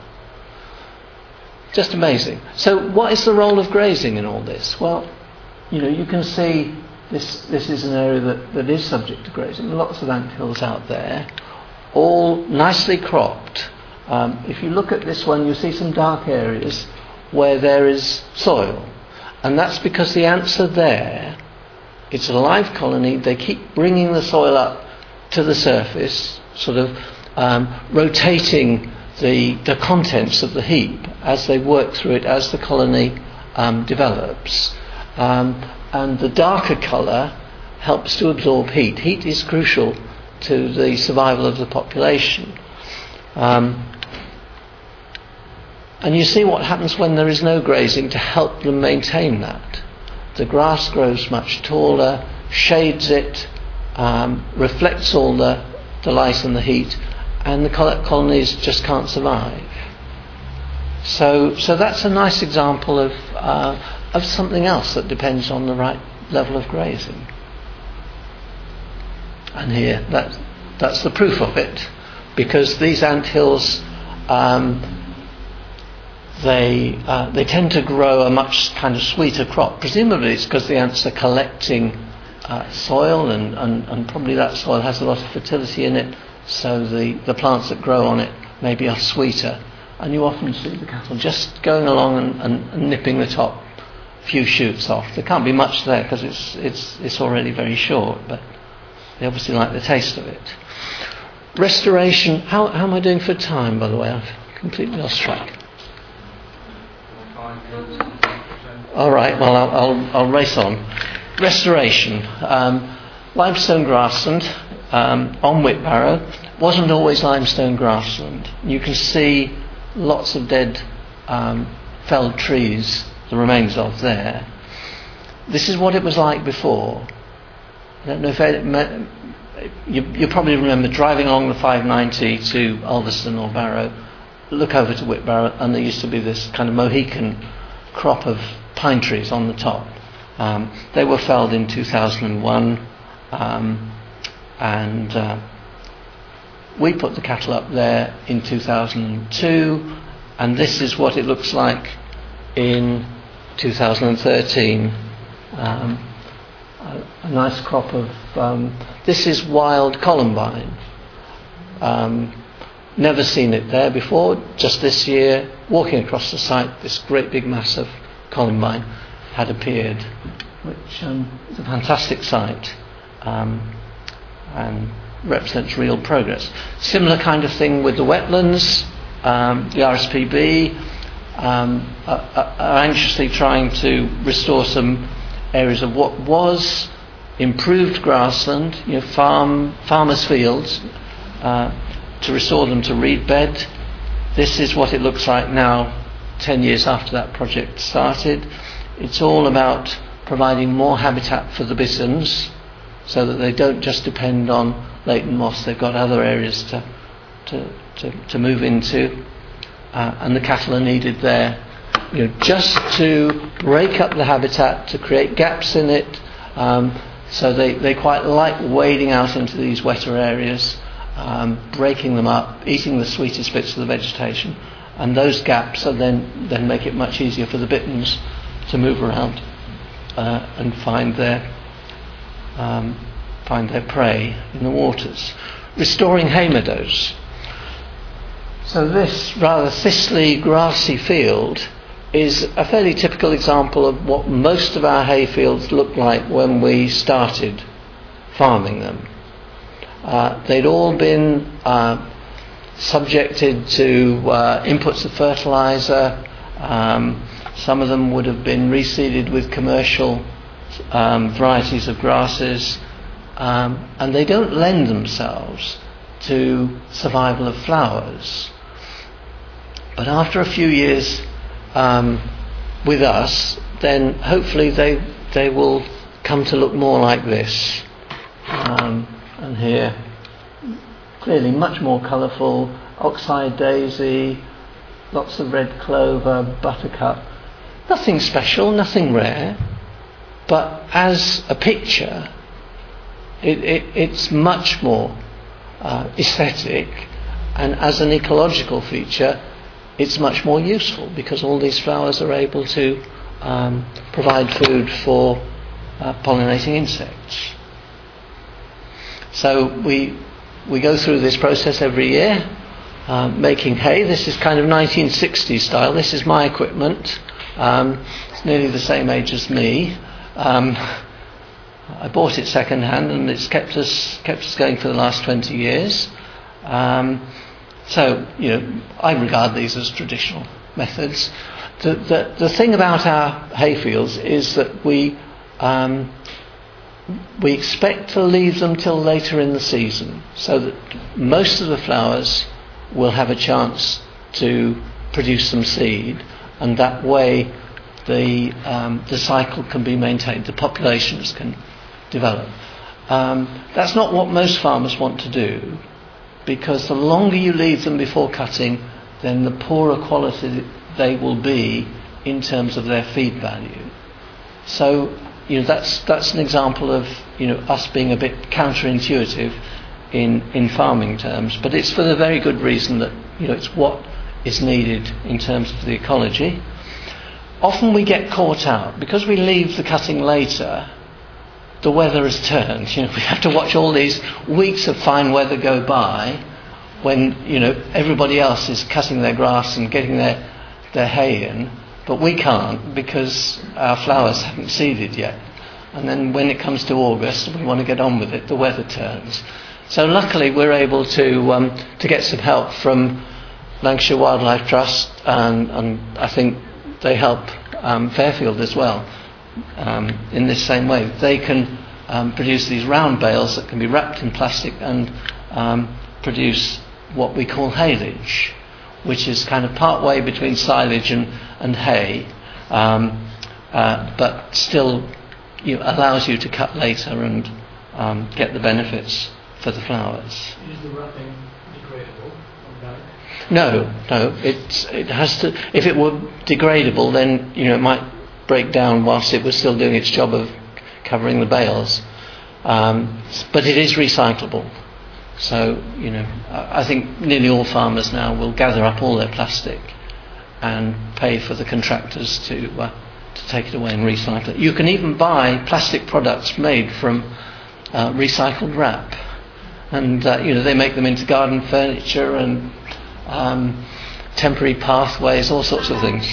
Just amazing. So what is the role of grazing in all this? Well, you know, you can see this this is an area that, that is subject to grazing. Lots of anthills out there, all nicely cropped. Um, if you look at this one, you see some dark areas where there is soil, and that's because the ants are there. It's a live colony. They keep bringing the soil up to the surface, sort of um, rotating the the contents of the heap as they work through it, as the colony um, develops. Um, and the darker colour helps to absorb heat. Heat is crucial to the survival of the population. Um, And you see what happens when there is no grazing to help them maintain that. The grass grows much taller, shades it, um, reflects all the, the light and the heat, and the colonies just can't survive. So, so that's a nice example of uh, of something else that depends on the right level of grazing. And here, that that's the proof of it, because these anthills. Um, They uh, they tend to grow a much kind of sweeter crop. Presumably it's because the ants are collecting uh, soil, and, and, and probably that soil has a lot of fertility in it, so the, the plants that grow on it maybe are sweeter. And you often see the cattle just going along and, and, and nipping the top few shoots off. There can't be much there because it's it's it's already very short, but they obviously like the taste of it. Restoration. How how am I doing for time, by the way? I've completely lost track. All right, well, I'll, I'll, I'll race on. Restoration. Um, limestone grassland um, on Whitbarrow wasn't always limestone grassland. You can see lots of dead um, felled trees, the remains of there. This is what it was like before. I don't know if it, you, you probably remember driving along the five ninety to Ulverston or Barrow, look over to Whitbarrow, and there used to be this kind of Mohican crop of pine trees on the top. Um, they were felled in two thousand one, um, and uh, we put the cattle up there in two thousand two, and this is what it looks like in two thousand thirteen. Um, a, a nice crop of um, this is wild columbine. Um, never seen it there before. Just this year, walking across the site, this great big mass of columbine had appeared, which um, is a fantastic sight um, and represents real progress. Similar kind of thing with the wetlands. Um, the R S P B um, are, are anxiously trying to restore some areas of what was improved grassland, you know, farm farmers' fields, uh, to restore them to reed bed. This is what it looks like now, ten years after that project started. It's all about providing more habitat for the bitterns, so that they don't just depend on Leighton moss. They've got other areas to to to, to move into, uh, and the cattle are needed there, you know, just to break up the habitat, to create gaps in it. Um, so they, they quite like wading out into these wetter areas, um, breaking them up, eating the sweetest bits of the vegetation, and those gaps are then then make it much easier for the bitterns to move around uh, and find their um, find their prey in the waters. Restoring hay meadows. So this rather thistly, grassy field is a fairly typical example of what most of our hay fields looked like when we started farming them. Uh, they'd all been uh, subjected to uh, inputs of fertiliser. Um, some of them would have been reseeded with commercial um, varieties of grasses, um, and they don't lend themselves to survival of flowers. But after a few years um, with us, then hopefully they they will come to look more like this. Um, and here, clearly much more colourful, oxeye daisy, lots of red clover, buttercup. Nothing special, nothing rare, but as a picture, it, it, it's much more uh, aesthetic, and as an ecological feature, it's much more useful, because all these flowers are able to um, provide food for uh, pollinating insects. So we we go through this process every year, uh, making hay. This is kind of nineteen sixties style. This is my equipment. Um, it's nearly the same age as me. Um, I bought it second hand, and it's kept us kept us going for the last twenty years. Um, so, you know, I regard these as traditional methods. The the, the thing about our hay fields is that we um, we expect to leave them till later in the season, so that most of the flowers will have a chance to produce some seed, and that way the um, the cycle can be maintained, the populations can develop. Um, that's not what most farmers want to do, because the longer you leave them before cutting, then the poorer quality they will be in terms of their feed value. So, you know, that's that's an example of, you know, us being a bit counterintuitive in in farming terms, but it's for the very good reason that, you know, it's what is needed in terms of the ecology. Often we get caught out because we leave the cutting later. The weather has turned. You know, we have to watch all these weeks of fine weather go by, when, you know, everybody else is cutting their grass and getting their their hay in, but we can't because our flowers haven't seeded yet. And then when it comes to August and we want to get on with it, the weather turns. So luckily we're able to um, to get some help from Lancashire Wildlife Trust, and, and I think they help um, Fairfield as well. Um, in this same way, they can um, produce these round bales that can be wrapped in plastic and um, produce what we call haylage, which is kind of part way between silage and, and hay, um, uh, but still, you know, allows you to cut later and um, get the benefits for the flowers. Is the wrapping degradable on that? No, no. It's it has to. If it were degradable, then, you know, it might break down whilst it was still doing its job of covering the bales. Um, but it is recyclable. So, you know, I think nearly all farmers now will gather up all their plastic and pay for the contractors to uh, to take it away and recycle it. You can even buy plastic products made from uh, recycled wrap, and uh, you know they make them into garden furniture and um, temporary pathways, all sorts of things.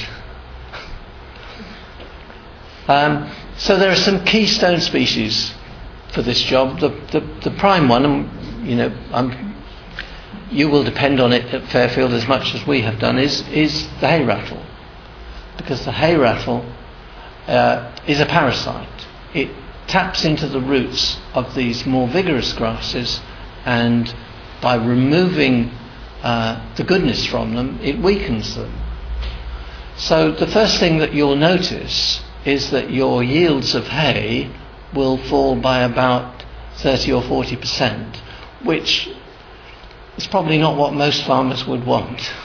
Um, so there are some keystone species for this job. The, the, the prime one, and you know, I'm, you will depend on it at Fairfield as much as we have done, is is the hay rattle, because the hay rattle uh, is a parasite. It taps into the roots of these more vigorous grasses, and by removing uh, the goodness from them, it weakens them. So the first thing that you'll notice is that your yields of hay will fall by about thirty or forty percent, which is probably not what most farmers would want.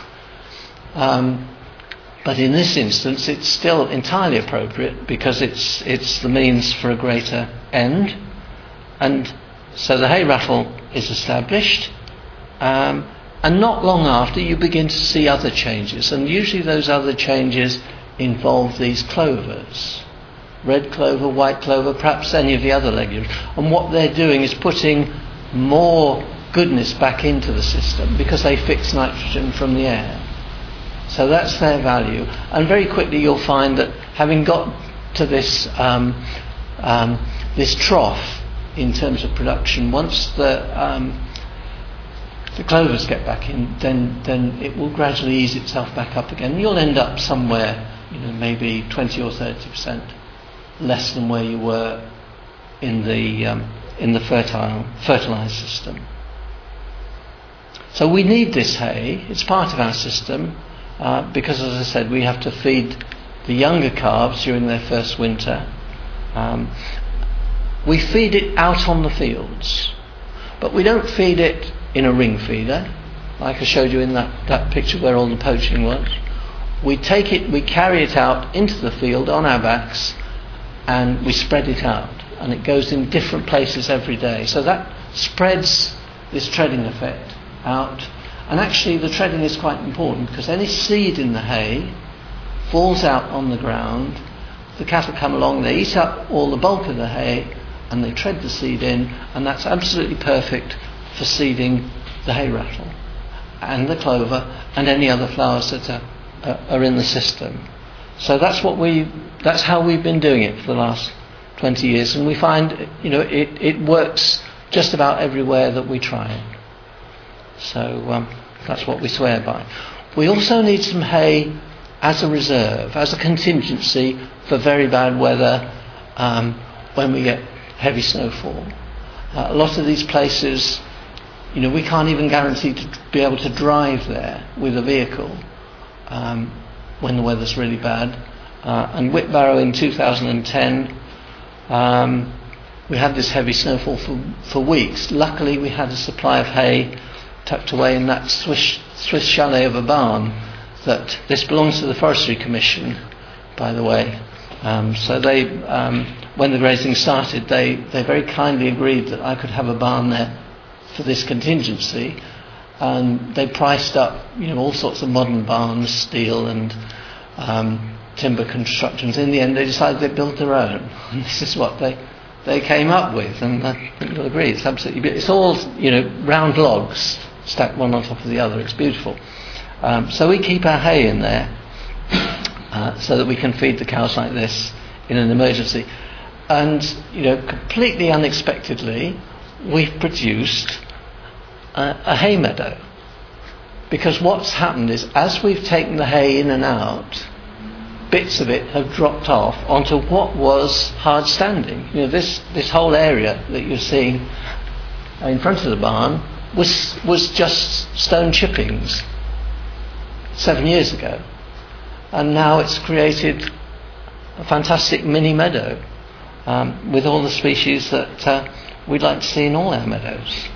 Um, but in this instance, it's still entirely appropriate because it's it's the means for a greater end. And so the hay rattle is established, um, and not long after you begin to see other changes, and usually those other changes involve these clovers, red clover, white clover, perhaps any of the other legumes. And what they're doing is putting more goodness back into the system because they fix nitrogen from the air. So that's their value. And very quickly you'll find that having got to this um, um, this trough in terms of production, once the um, the clovers get back in, then then it will gradually ease itself back up again. You'll end up somewhere, you know, maybe twenty or thirty percent less than where you were in the um, in the fertile fertilized system. So we need this hay. It's part of our system uh, because, as I said, we have to feed the younger calves during their first winter. Um, we feed it out on the fields, but we don't feed it in a ring feeder, like I showed you in that, that picture where all the poaching was. We take it, we carry it out into the field on our backs, and we spread it out, and it goes in different places every day. So that spreads this treading effect out. And actually the treading is quite important because any seed in the hay falls out on the ground, the cattle come along, they eat up all the bulk of the hay, and they tread the seed in, and that's absolutely perfect for seeding the hay rattle and the clover and any other flowers that are, uh, are in the system. So that's what we that's how we've been doing it for the last twenty years, and we find, you know, it, it works just about everywhere that we try it. So um, that's what we swear by. We also need some hay as a reserve, as a contingency for very bad weather, um, when we get heavy snowfall. Uh, a lot of these places, you know, we can't even guarantee to be able to drive there with a vehicle um, when the weather's really bad. Uh, and Whitbarrow in two thousand ten, um, we had this heavy snowfall for, for weeks. Luckily we had a supply of hay tucked away in that Swiss, Swiss chalet of a barn. That this belongs to the Forestry Commission, by the way. Um, so they, um, when the grazing started, they, they very kindly agreed that I could have a barn there for this contingency, and they priced up, you know, all sorts of modern barns, steel and um, timber constructions. In the end, they decided they'd build their own, and this is what they they came up with. And I think you'll agree, it's absolutely, it's all, you know, round logs stacked one on top of the other. It's beautiful. Um, so we keep our hay in there uh, so that we can feed the cows like this in an emergency. And, you know, completely unexpectedly, we've produced a, a hay meadow. Because what's happened is, as we've taken the hay in and out, bits of it have dropped off onto what was hard standing. You know, this, this whole area that you're seeing in front of the barn was was just stone chippings seven years ago. And now it's created a fantastic mini meadow um, with all the species that uh, we'd like to see in all our meadows.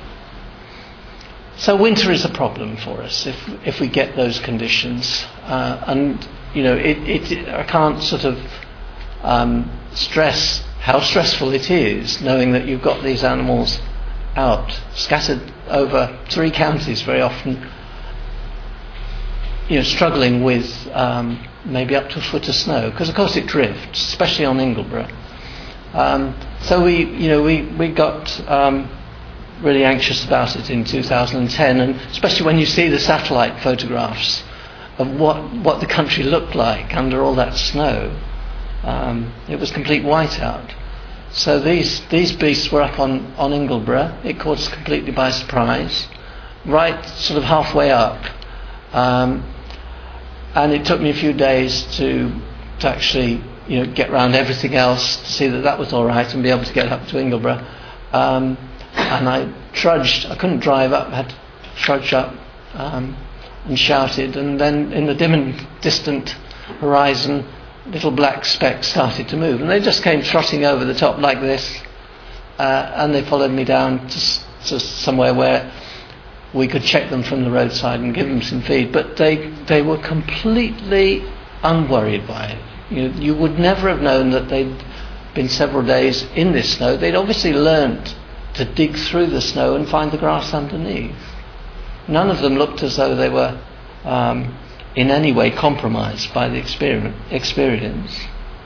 So winter is a problem for us if if we get those conditions, uh, and you know it, it. I can't sort of um, stress how stressful it is knowing that you've got these animals out scattered over three counties very often, you know, struggling with um, maybe up to a foot of snow, because of course it drifts, especially on Ingleborough. Um, so we, you know, we we got um, really anxious about it in two thousand ten, and especially when you see the satellite photographs of what what the country looked like under all that snow. Um, it was complete whiteout. So these these beasts were up on, on Ingleborough. It caught us completely by surprise, right sort of halfway up. Um, and it took me a few days to to actually you know get round everything else to see that that was all right and be able to get up to Ingleborough. Um, and I trudged. I couldn't drive up. I had to trudge up um, and shouted. And then in the dim and distant horizon, little black specks started to move, and they just came trotting over the top like this, uh, and they followed me down to, to somewhere where we could check them from the roadside and give them some feed. But they they were completely unworried by it. You know, you would never have known that they'd been several days in this snow. They'd obviously learnt to dig through the snow and find the grass underneath. None of them looked as though they were um, in any way compromised by the experience.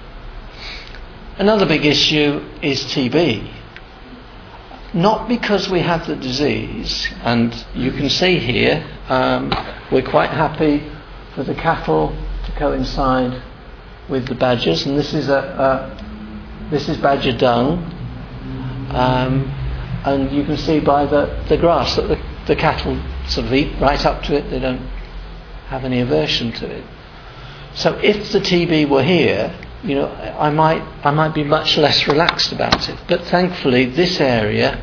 Another big issue is T B. Not because we have the disease, and you can see here, um, we're quite happy for the cattle to coincide with the badgers, and this is a, a this is badger dung, um, and you can see by the, the grass that the, the cattle sort of eat right up to it. They don't have any aversion to it. So if the T B were here, you know, I might I might be much less relaxed about it. But thankfully, this area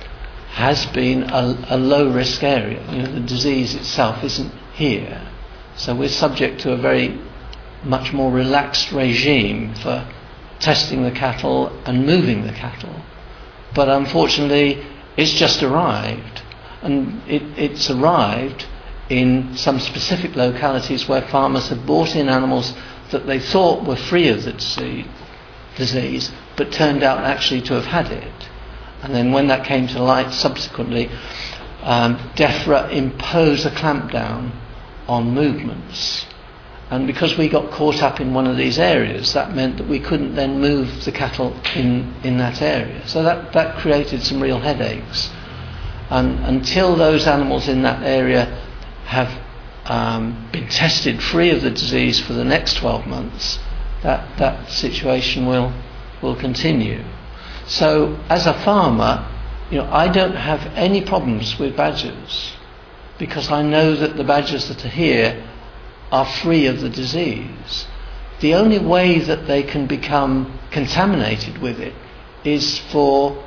has been a, a low risk area. You know, the disease itself isn't here, so we're subject to a very much more relaxed regime for testing the cattle and moving the cattle. But unfortunately, it's just arrived, and it, it's arrived in some specific localities where farmers have brought in animals that they thought were free of the disease, but turned out actually to have had it. And then when that came to light subsequently, um, DEFRA imposed a clampdown on movements. And because we got caught up in one of these areas, that meant that we couldn't then move the cattle in, in that area. So that, that created some real headaches. And until those animals in that area have um, been tested free of the disease for the next twelve months, that, that situation will will continue. So as a farmer, you know, I don't have any problems with badgers, because I know that the badgers that are here are free of the disease. The only way that they can become contaminated with it is for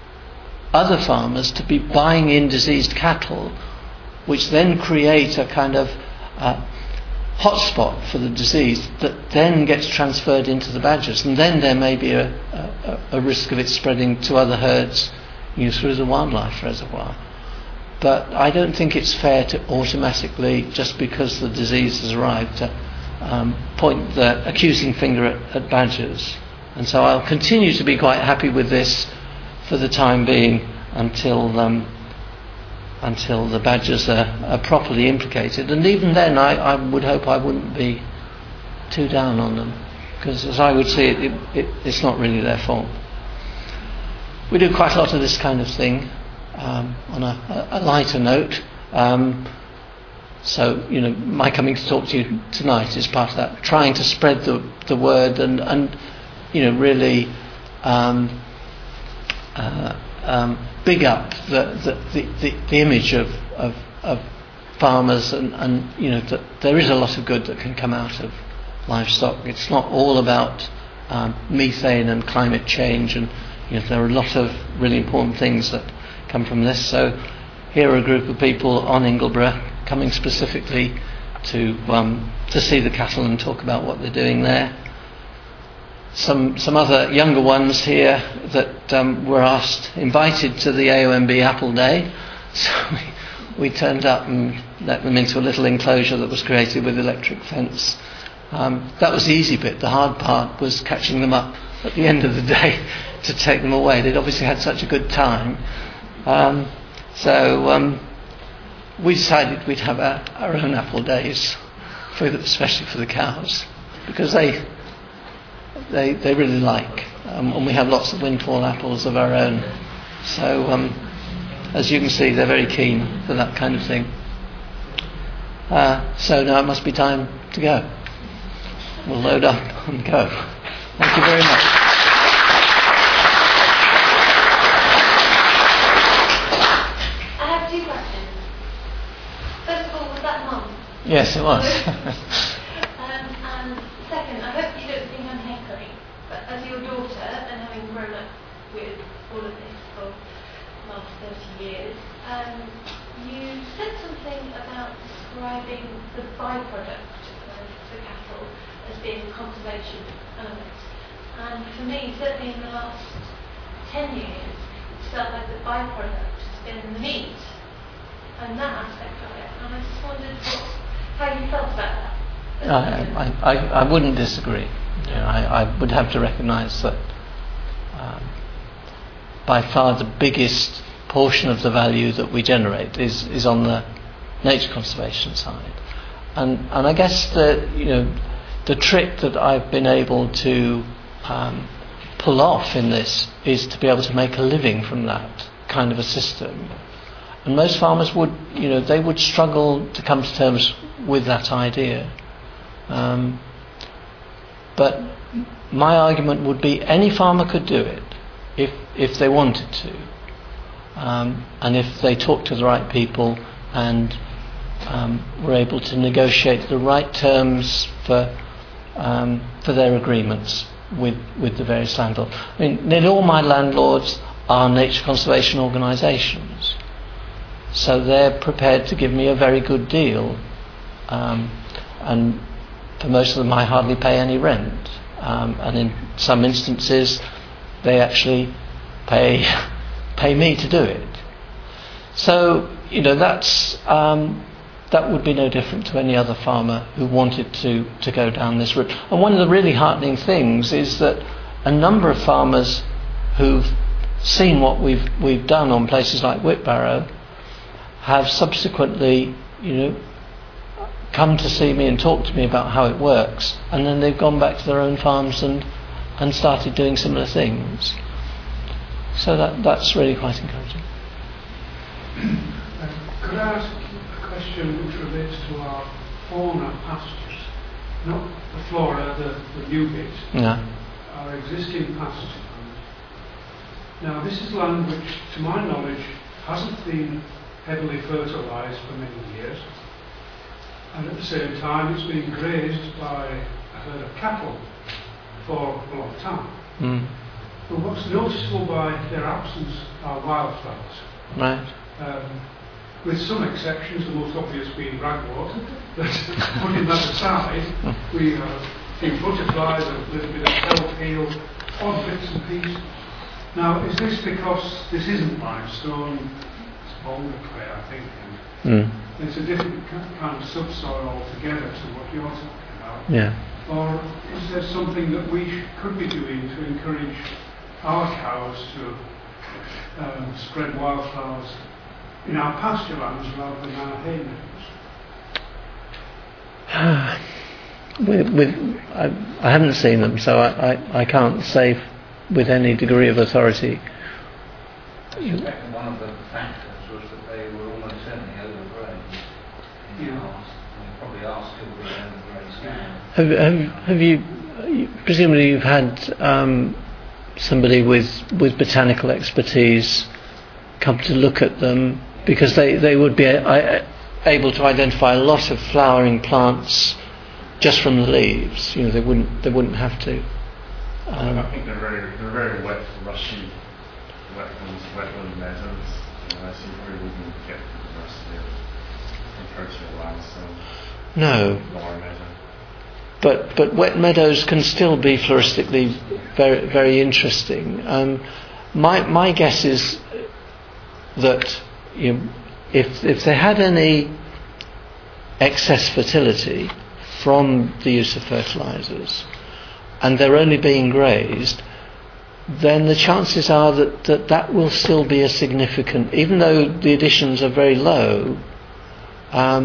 other farmers to be buying in diseased cattle, which then create a kind of uh, hotspot for the disease that then gets transferred into the badgers, and then there may be a, a, a risk of it spreading to other herds, you know, through the wildlife reservoir. But I don't think it's fair to automatically, just because the disease has arrived, to um, point the accusing finger at, at badgers. And so I'll continue to be quite happy with this for the time being until um, until the badgers are, are properly implicated. And even then, I, I would hope I wouldn't be too down on them, because as I would see it, it, it, it's not really their fault. We do quite a lot of this kind of thing um, on a, a lighter note. Um, so, you know, my coming to talk to you tonight is part of that, trying to spread the, the word and, and, you know, really um, uh, um, big up the, the, the, the image of, of, of farmers, and, and, you know, that there is a lot of good that can come out of livestock. It's not all about um, methane and climate change, and, you know, there are a lot of really important things that come from this. So here are a group of people on Ingleborough coming specifically to um, to see the cattle and talk about what they're doing there. Some some other younger ones here that um, were asked, invited to the A O M B Apple Day. So we, we turned up and let them into a little enclosure that was created with electric fence. Um, that was the easy bit. The hard part was catching them up at the end of the day to take them away. They'd obviously had such a good time. Um, so um, we decided we'd have our, our own Apple Days for the, especially for the cows, because they they they really like, um, and we have lots of windfall apples of our own. So um, as you can see, they're very keen for that kind of thing. Uh, so now it must be time to go. We'll load up and go. Thank you very much. I have two questions. First of all, was that mum? Yes, it was. um, and second, I hope you don't think I'm heckling, but as your daughter, and having grown up with all of this for the last thirty years, um, you said something about describing the byproduct of the cattle as being conservation elements. And for me, certainly in the last ten years, it's felt like the byproduct has been the meat and that aspect of it. And I just wondered what, how you felt about that. I, I, I, I wouldn't disagree. You know, I, I would have to recognise that um, by far the biggest portion of the value that we generate is, is on the nature conservation side. And and I guess the you know the trick that I've been able to um, pull off in this is to be able to make a living from that kind of a system. And most farmers would you know they would struggle to come to terms with that idea. Um, but my argument would be any farmer could do it if if they wanted to, um, and if they talked to the right people and Um, were able to negotiate the right terms for um, for their agreements with, with the various landlords. I mean, nearly all my landlords are nature conservation organisations, so they're prepared to give me a very good deal, um, and for most of them I hardly pay any rent, um, and in some instances they actually pay pay me to do it. So you know that's. Um, That would be no different to any other farmer who wanted to, to go down this route. And one of the really heartening things is that a number of farmers who've seen what we've we've done on places like Whitbarrow have subsequently, you know, come to see me and talk to me about how it works, and then they've gone back to their own farms and, and started doing similar things. So that that's really quite encouraging. Uh, could I ask question which relates to our fauna pastures, not the flora, the, the new bit, Yeah. our existing pasture land. Now this is land which, to my knowledge, hasn't been heavily fertilised for many years, and at the same time it's been grazed by a herd of cattle for a long time. Mm. But what's noticeable by their absence are wildflowers. Right. Um, with some exceptions, the most obvious being ragwort. But putting that aside, we have a few butterflies, a little bit of kelp eel, odd bits and pieces. Now, is this because this isn't limestone, it's boulder clay, I think, and Mm. it's a different kind of subsoil altogether to what you're talking about? Yeah. Or is there something that we sh- could be doing to encourage our cows to um, spread wildflowers in our pasture lands rather than our hay meadows? with, with, I, I haven't seen them, so I, I, I can't say f- with any degree of authority. I suspect one of the factors was that they were almost certainly overgrazed in the Yeah. past. They probably are still being overgrazed now. Have, have, have you, presumably you've had um, somebody with, with botanical expertise come to look at them, because they, they would be a, a, able to identify a lot of flowering plants just from the leaves. You know, they wouldn't they wouldn't have to. Um, I think they're very they're very wet, rushy wetlands, wetland meadows. You know, so you really wouldn't get the diversity of approaching land. So no, lower meadow. but but wet meadows can still be floristically very very interesting. Um, my my guess is that you know, if if they had any excess fertility from the use of fertilisers and they're only being grazed, then the chances are that, that that will still be a significant, even though the additions are very low, um,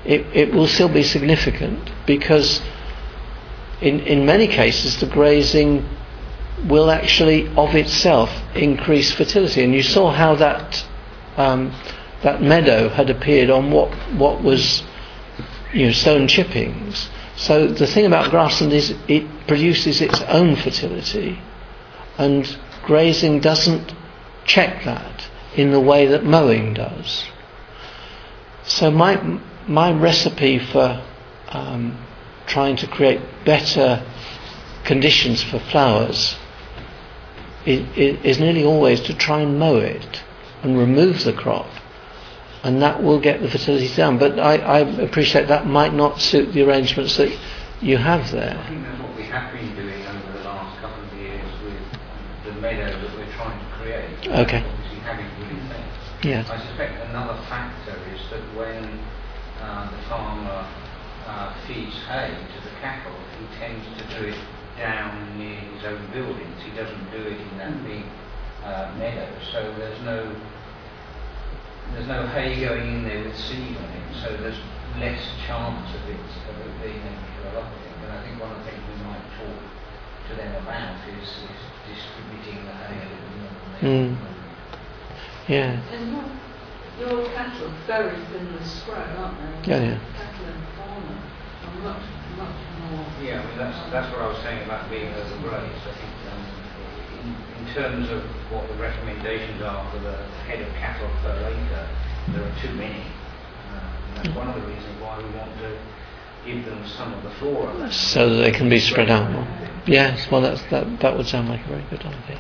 it, it will still be significant, because in, in many cases the grazing will actually of itself increase fertility. And you saw how that um, that meadow had appeared on what what was, you know, stone chippings. So the thing about grassland is it produces its own fertility, and grazing doesn't check that in the way that mowing does. So my my recipe for um, trying to create better conditions for flowers is, is nearly always to try and mow it and remove the crop, and that will get the fertility down. But I, I appreciate that might not suit the arrangements that you have there. I think that's what we have been doing over the last couple of years with the meadow that we're trying to create. Okay. Obviously having good effect. Yes. I suspect another factor is that when uh, the farmer uh, feeds hay to the cattle, he tends to do it down near his own buildings. He doesn't do it in that big uh, meadow. So there's no there's no hay going in there with seed on it. So there's less chance of it, of it being able to develop it. And I think one of the things we might talk to them about is, is distributing the hay a little more than they Mm. do. Yeah. And your, your cattle are very thinly spread, aren't they? Yeah, yeah. Cattle and fauna are much, much more. Yeah, I mean, that's that's what I was saying about being overgrazed. I think um, in, in terms of what the recommendations are for the head of cattle per acre, there are too many. Uh, and that's one of the reasons why we want to give them some of the flora. So that they can be spread out more. Yes, well that's, that, that would sound like a very good idea.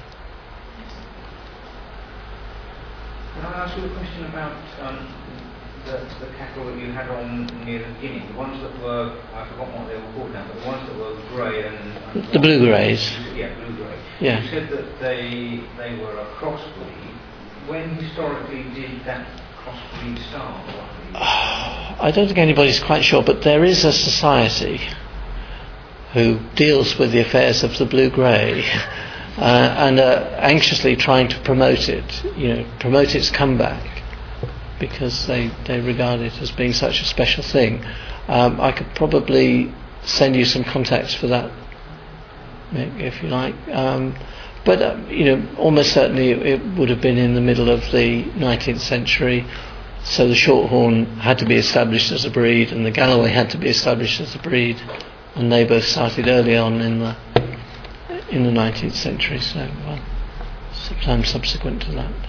Can I ask you a question about um, the, the cattle that you had on near the beginning? The ones that were, I forgot what they were called now, but the ones that were grey and... and The blue greys. Yeah, blue grey. Yeah. You said that they they were a crossbreed. When historically did that crossbreed start? roughly? I don't think anybody's quite sure, but there is a society who deals with the affairs of the blue-grey uh, and are anxiously trying to promote it, you know, promote its comeback, because they, they regard it as being such a special thing. Um, I could probably send you some contacts for that, Mick, if you like. Um, but, uh, you know, almost certainly it, it would have been in the middle of the nineteenth century. So the Shorthorn had to be established as a breed, and the Galloway had to be established as a breed, and they both started early on in the in the nineteenth century. So, well, sometime subsequent to that.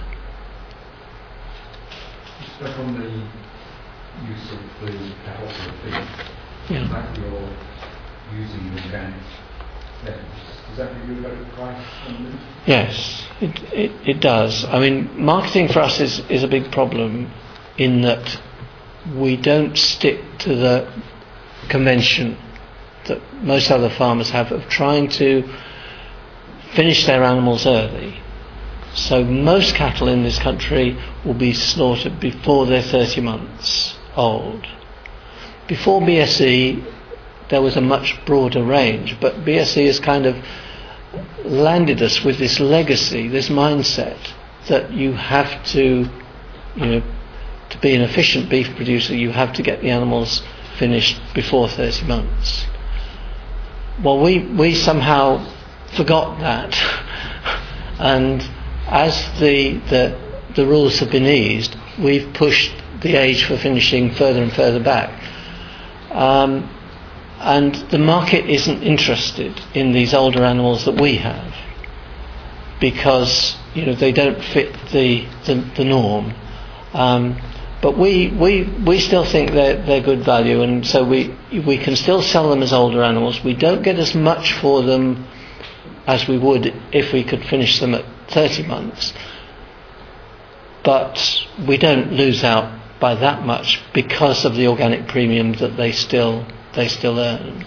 Just back on the use of the cattle for feed, Yeah. the fact that you're using organic methods, does that give you a better price on this? Yes, it, it it does. I mean, marketing for us is is a big problem, in that we don't stick to the convention that most other farmers have of trying to finish their animals early. So most cattle in this country will be slaughtered before they're thirty months old. Before B S E there was a much broader range, but B S E has kind of landed us with this legacy, this mindset that you have to, you know, to be an efficient beef producer, you have to get the animals finished before thirty months. Well, we, we somehow forgot that, and as the, the the rules have been eased, we've pushed the age for finishing further and further back. Um, and the market isn't interested in these older animals that we have, because, you know, they don't fit the the, the norm. Um, But we, we, we still think they're, they're good value, and so we we can still sell them as older animals. We don't get as much for them as we would if we could finish them at thirty months. But we don't lose out by that much because of the organic premium that they still they still earn.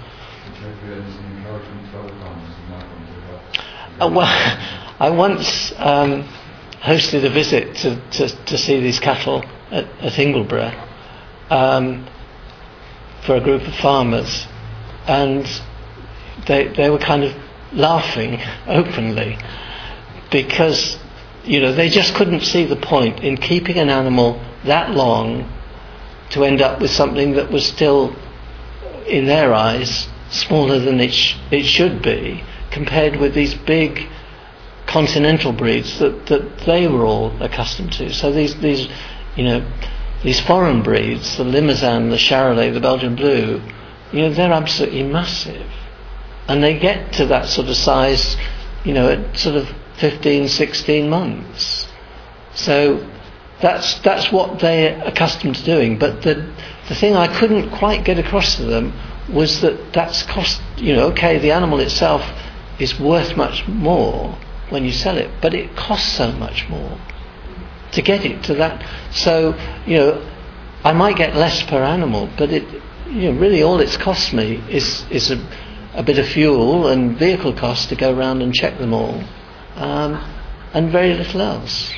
Uh, well, I once um, hosted a visit to, to, to see these cattle at, at Ingleborough um, for a group of farmers, and they they were kind of laughing openly because, you know, they just couldn't see the point in keeping an animal that long to end up with something that was still, in their eyes, smaller than it, sh- it should be, compared with these big continental breeds that, that they were all accustomed to. So these, these, you know, these foreign breeds, the Limousin, the Charolais, the Belgian Blue, you know, they're absolutely massive. And they get to that sort of size, you know, at sort of fifteen, sixteen months. So that's that's what they're accustomed to doing. But the the thing I couldn't quite get across to them was that that's cost, you know, okay, the animal itself is worth much more when you sell it, but it costs so much more to get it to that. So, you know, I might get less per animal, but it, you know, really all it's cost me is is a, a bit of fuel and vehicle costs to go around and check them all, um, and very little else.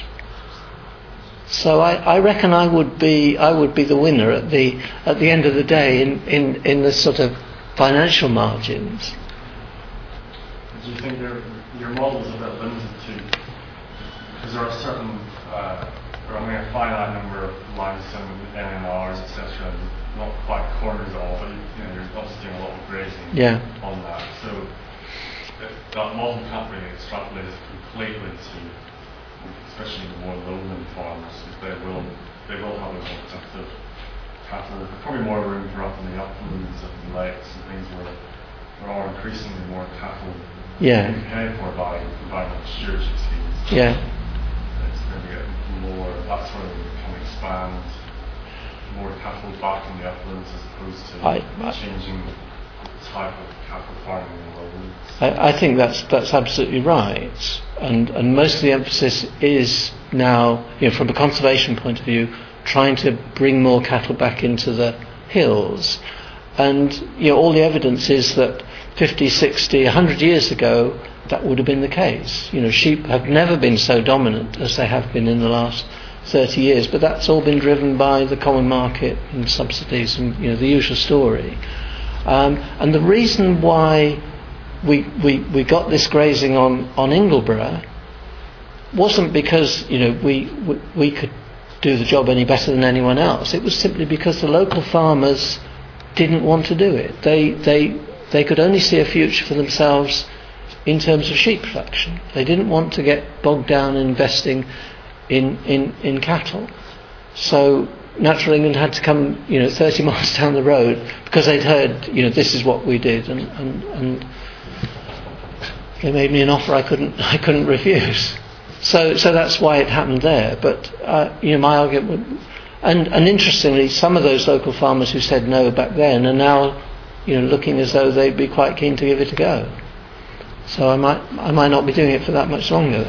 So I, I reckon I would be I would be the winner at the at the end of the day in, in, in the sort of financial margins. Do you think your your model's a bit limited to, because there are certain uh, there are only a finite number of limestone N N Rs, et cetera, not quite corners at all, but you know you're obviously doing a lot of grazing yeah. on that. So if that model can't really extrapolate completely to, especially the more lowland farmers, because they will they will have those extensive cattle. There's probably more room for up in the uplands and lakes and things where there are increasingly more cattle Yeah. being cared for by environmental stewardship schemes. Yeah. It's maybe get more, that's where we can expand more cattle back in the uplands as opposed to I, I, changing the type of cattle farming in the lowlands. I, I think that's that's absolutely right, and and most of the emphasis is now, you know, from a conservation point of view, trying to bring more cattle back into the hills, and you know all the evidence is that fifty, sixty, one hundred years ago that would have been the case. You know, sheep have never been so dominant as they have been in the last thirty years, but that's all been driven by the common market and subsidies and, you know, the usual story. Um, and the reason why we, we we got this grazing on, on Ingleborough wasn't because, you know, we, we we could do the job any better than anyone else. It was simply because the local farmers didn't want to do it. They they they could only see a future for themselves in terms of sheep production. They didn't want to get bogged down in investing in, in, in cattle. So Natural England had to come, you know, thirty miles down the road because they'd heard, you know, this is what we did, and, and, and they made me an offer I couldn't I couldn't refuse. So so that's why it happened there. But uh, you know, my argument would, and and interestingly, some of those local farmers who said no back then are now, you know, looking as though they'd be quite keen to give it a go. So I might I might not be doing it for that much longer.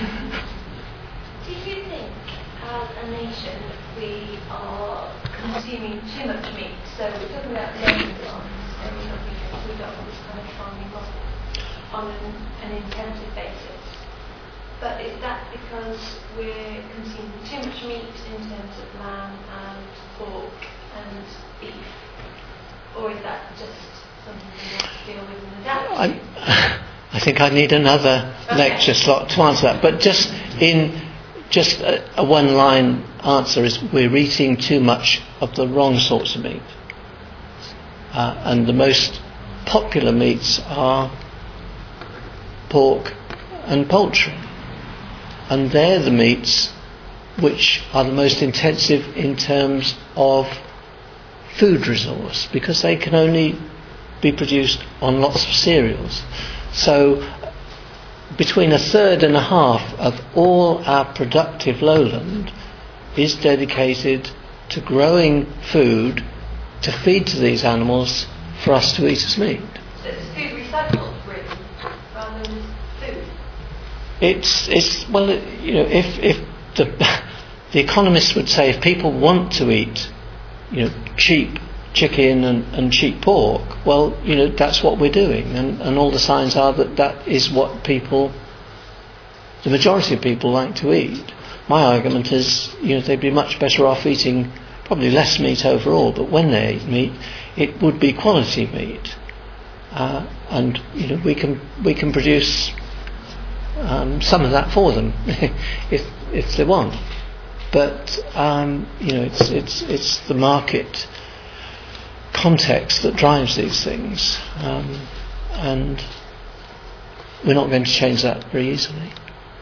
Do you think, as a nation, we are consuming too much meat? So we're talking about dairy farms, and we're talking about we've got all this kind of farming model on an, an intensive basis. But is that because we're consuming too much meat in terms of lamb and pork and beef? Or is that just something we have to deal with and adapt to? I, I think I need another okay. lecture slot to answer that. But just in just a, a one-line answer is we're eating too much of the wrong sorts of meat. Uh, and the most popular meats are pork and poultry. And they're the meats which are the most intensive in terms of food resource, because they can only be produced on lots of cereals. So between a third and a half of all our productive lowland is dedicated to growing food to feed to these animals for us to eat as meat. So it's food recycled, really, rather than food? It's, it's well, you know, if, if the, the economists would say if people want to eat, you know, cheap chicken and, and cheap pork, well, you know, that's what we're doing, and, and all the signs are that that is what people, the majority of people, like to eat. My argument is, you know, they'd be much better off eating probably less meat overall, but when they ate meat, it would be quality meat, uh, and you know, we can we can produce um, some of that for them if if they want. but um, you know, it's it's it's the market context that drives these things, um, and we're not going to change that very easily.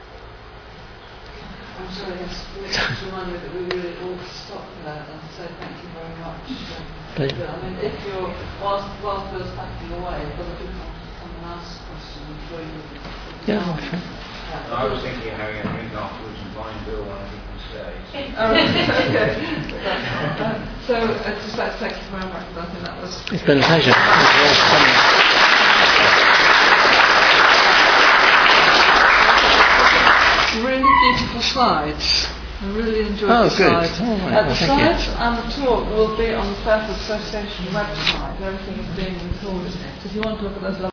I'm sorry, yes, we just remind me that we really ought to stop there and say thank you very much. But, I mean, if you're, whilst, whilst Bill's backing away, if other people want to come and ask a question, I'm sure you would. yeah, okay. I was thinking of having a drink afterwards and buying Bill one of the stays. Oh, okay. uh, so, I'd just like to thank you very much. I think that was... It's been a pleasure. Thank you all for coming. Really beautiful slides. I really enjoyed Oh, the good. slides. Oh, right. uh, Well, the thank slides and the talk will be on the Fairfield Association website. Everything is being recorded. So if you want to look at those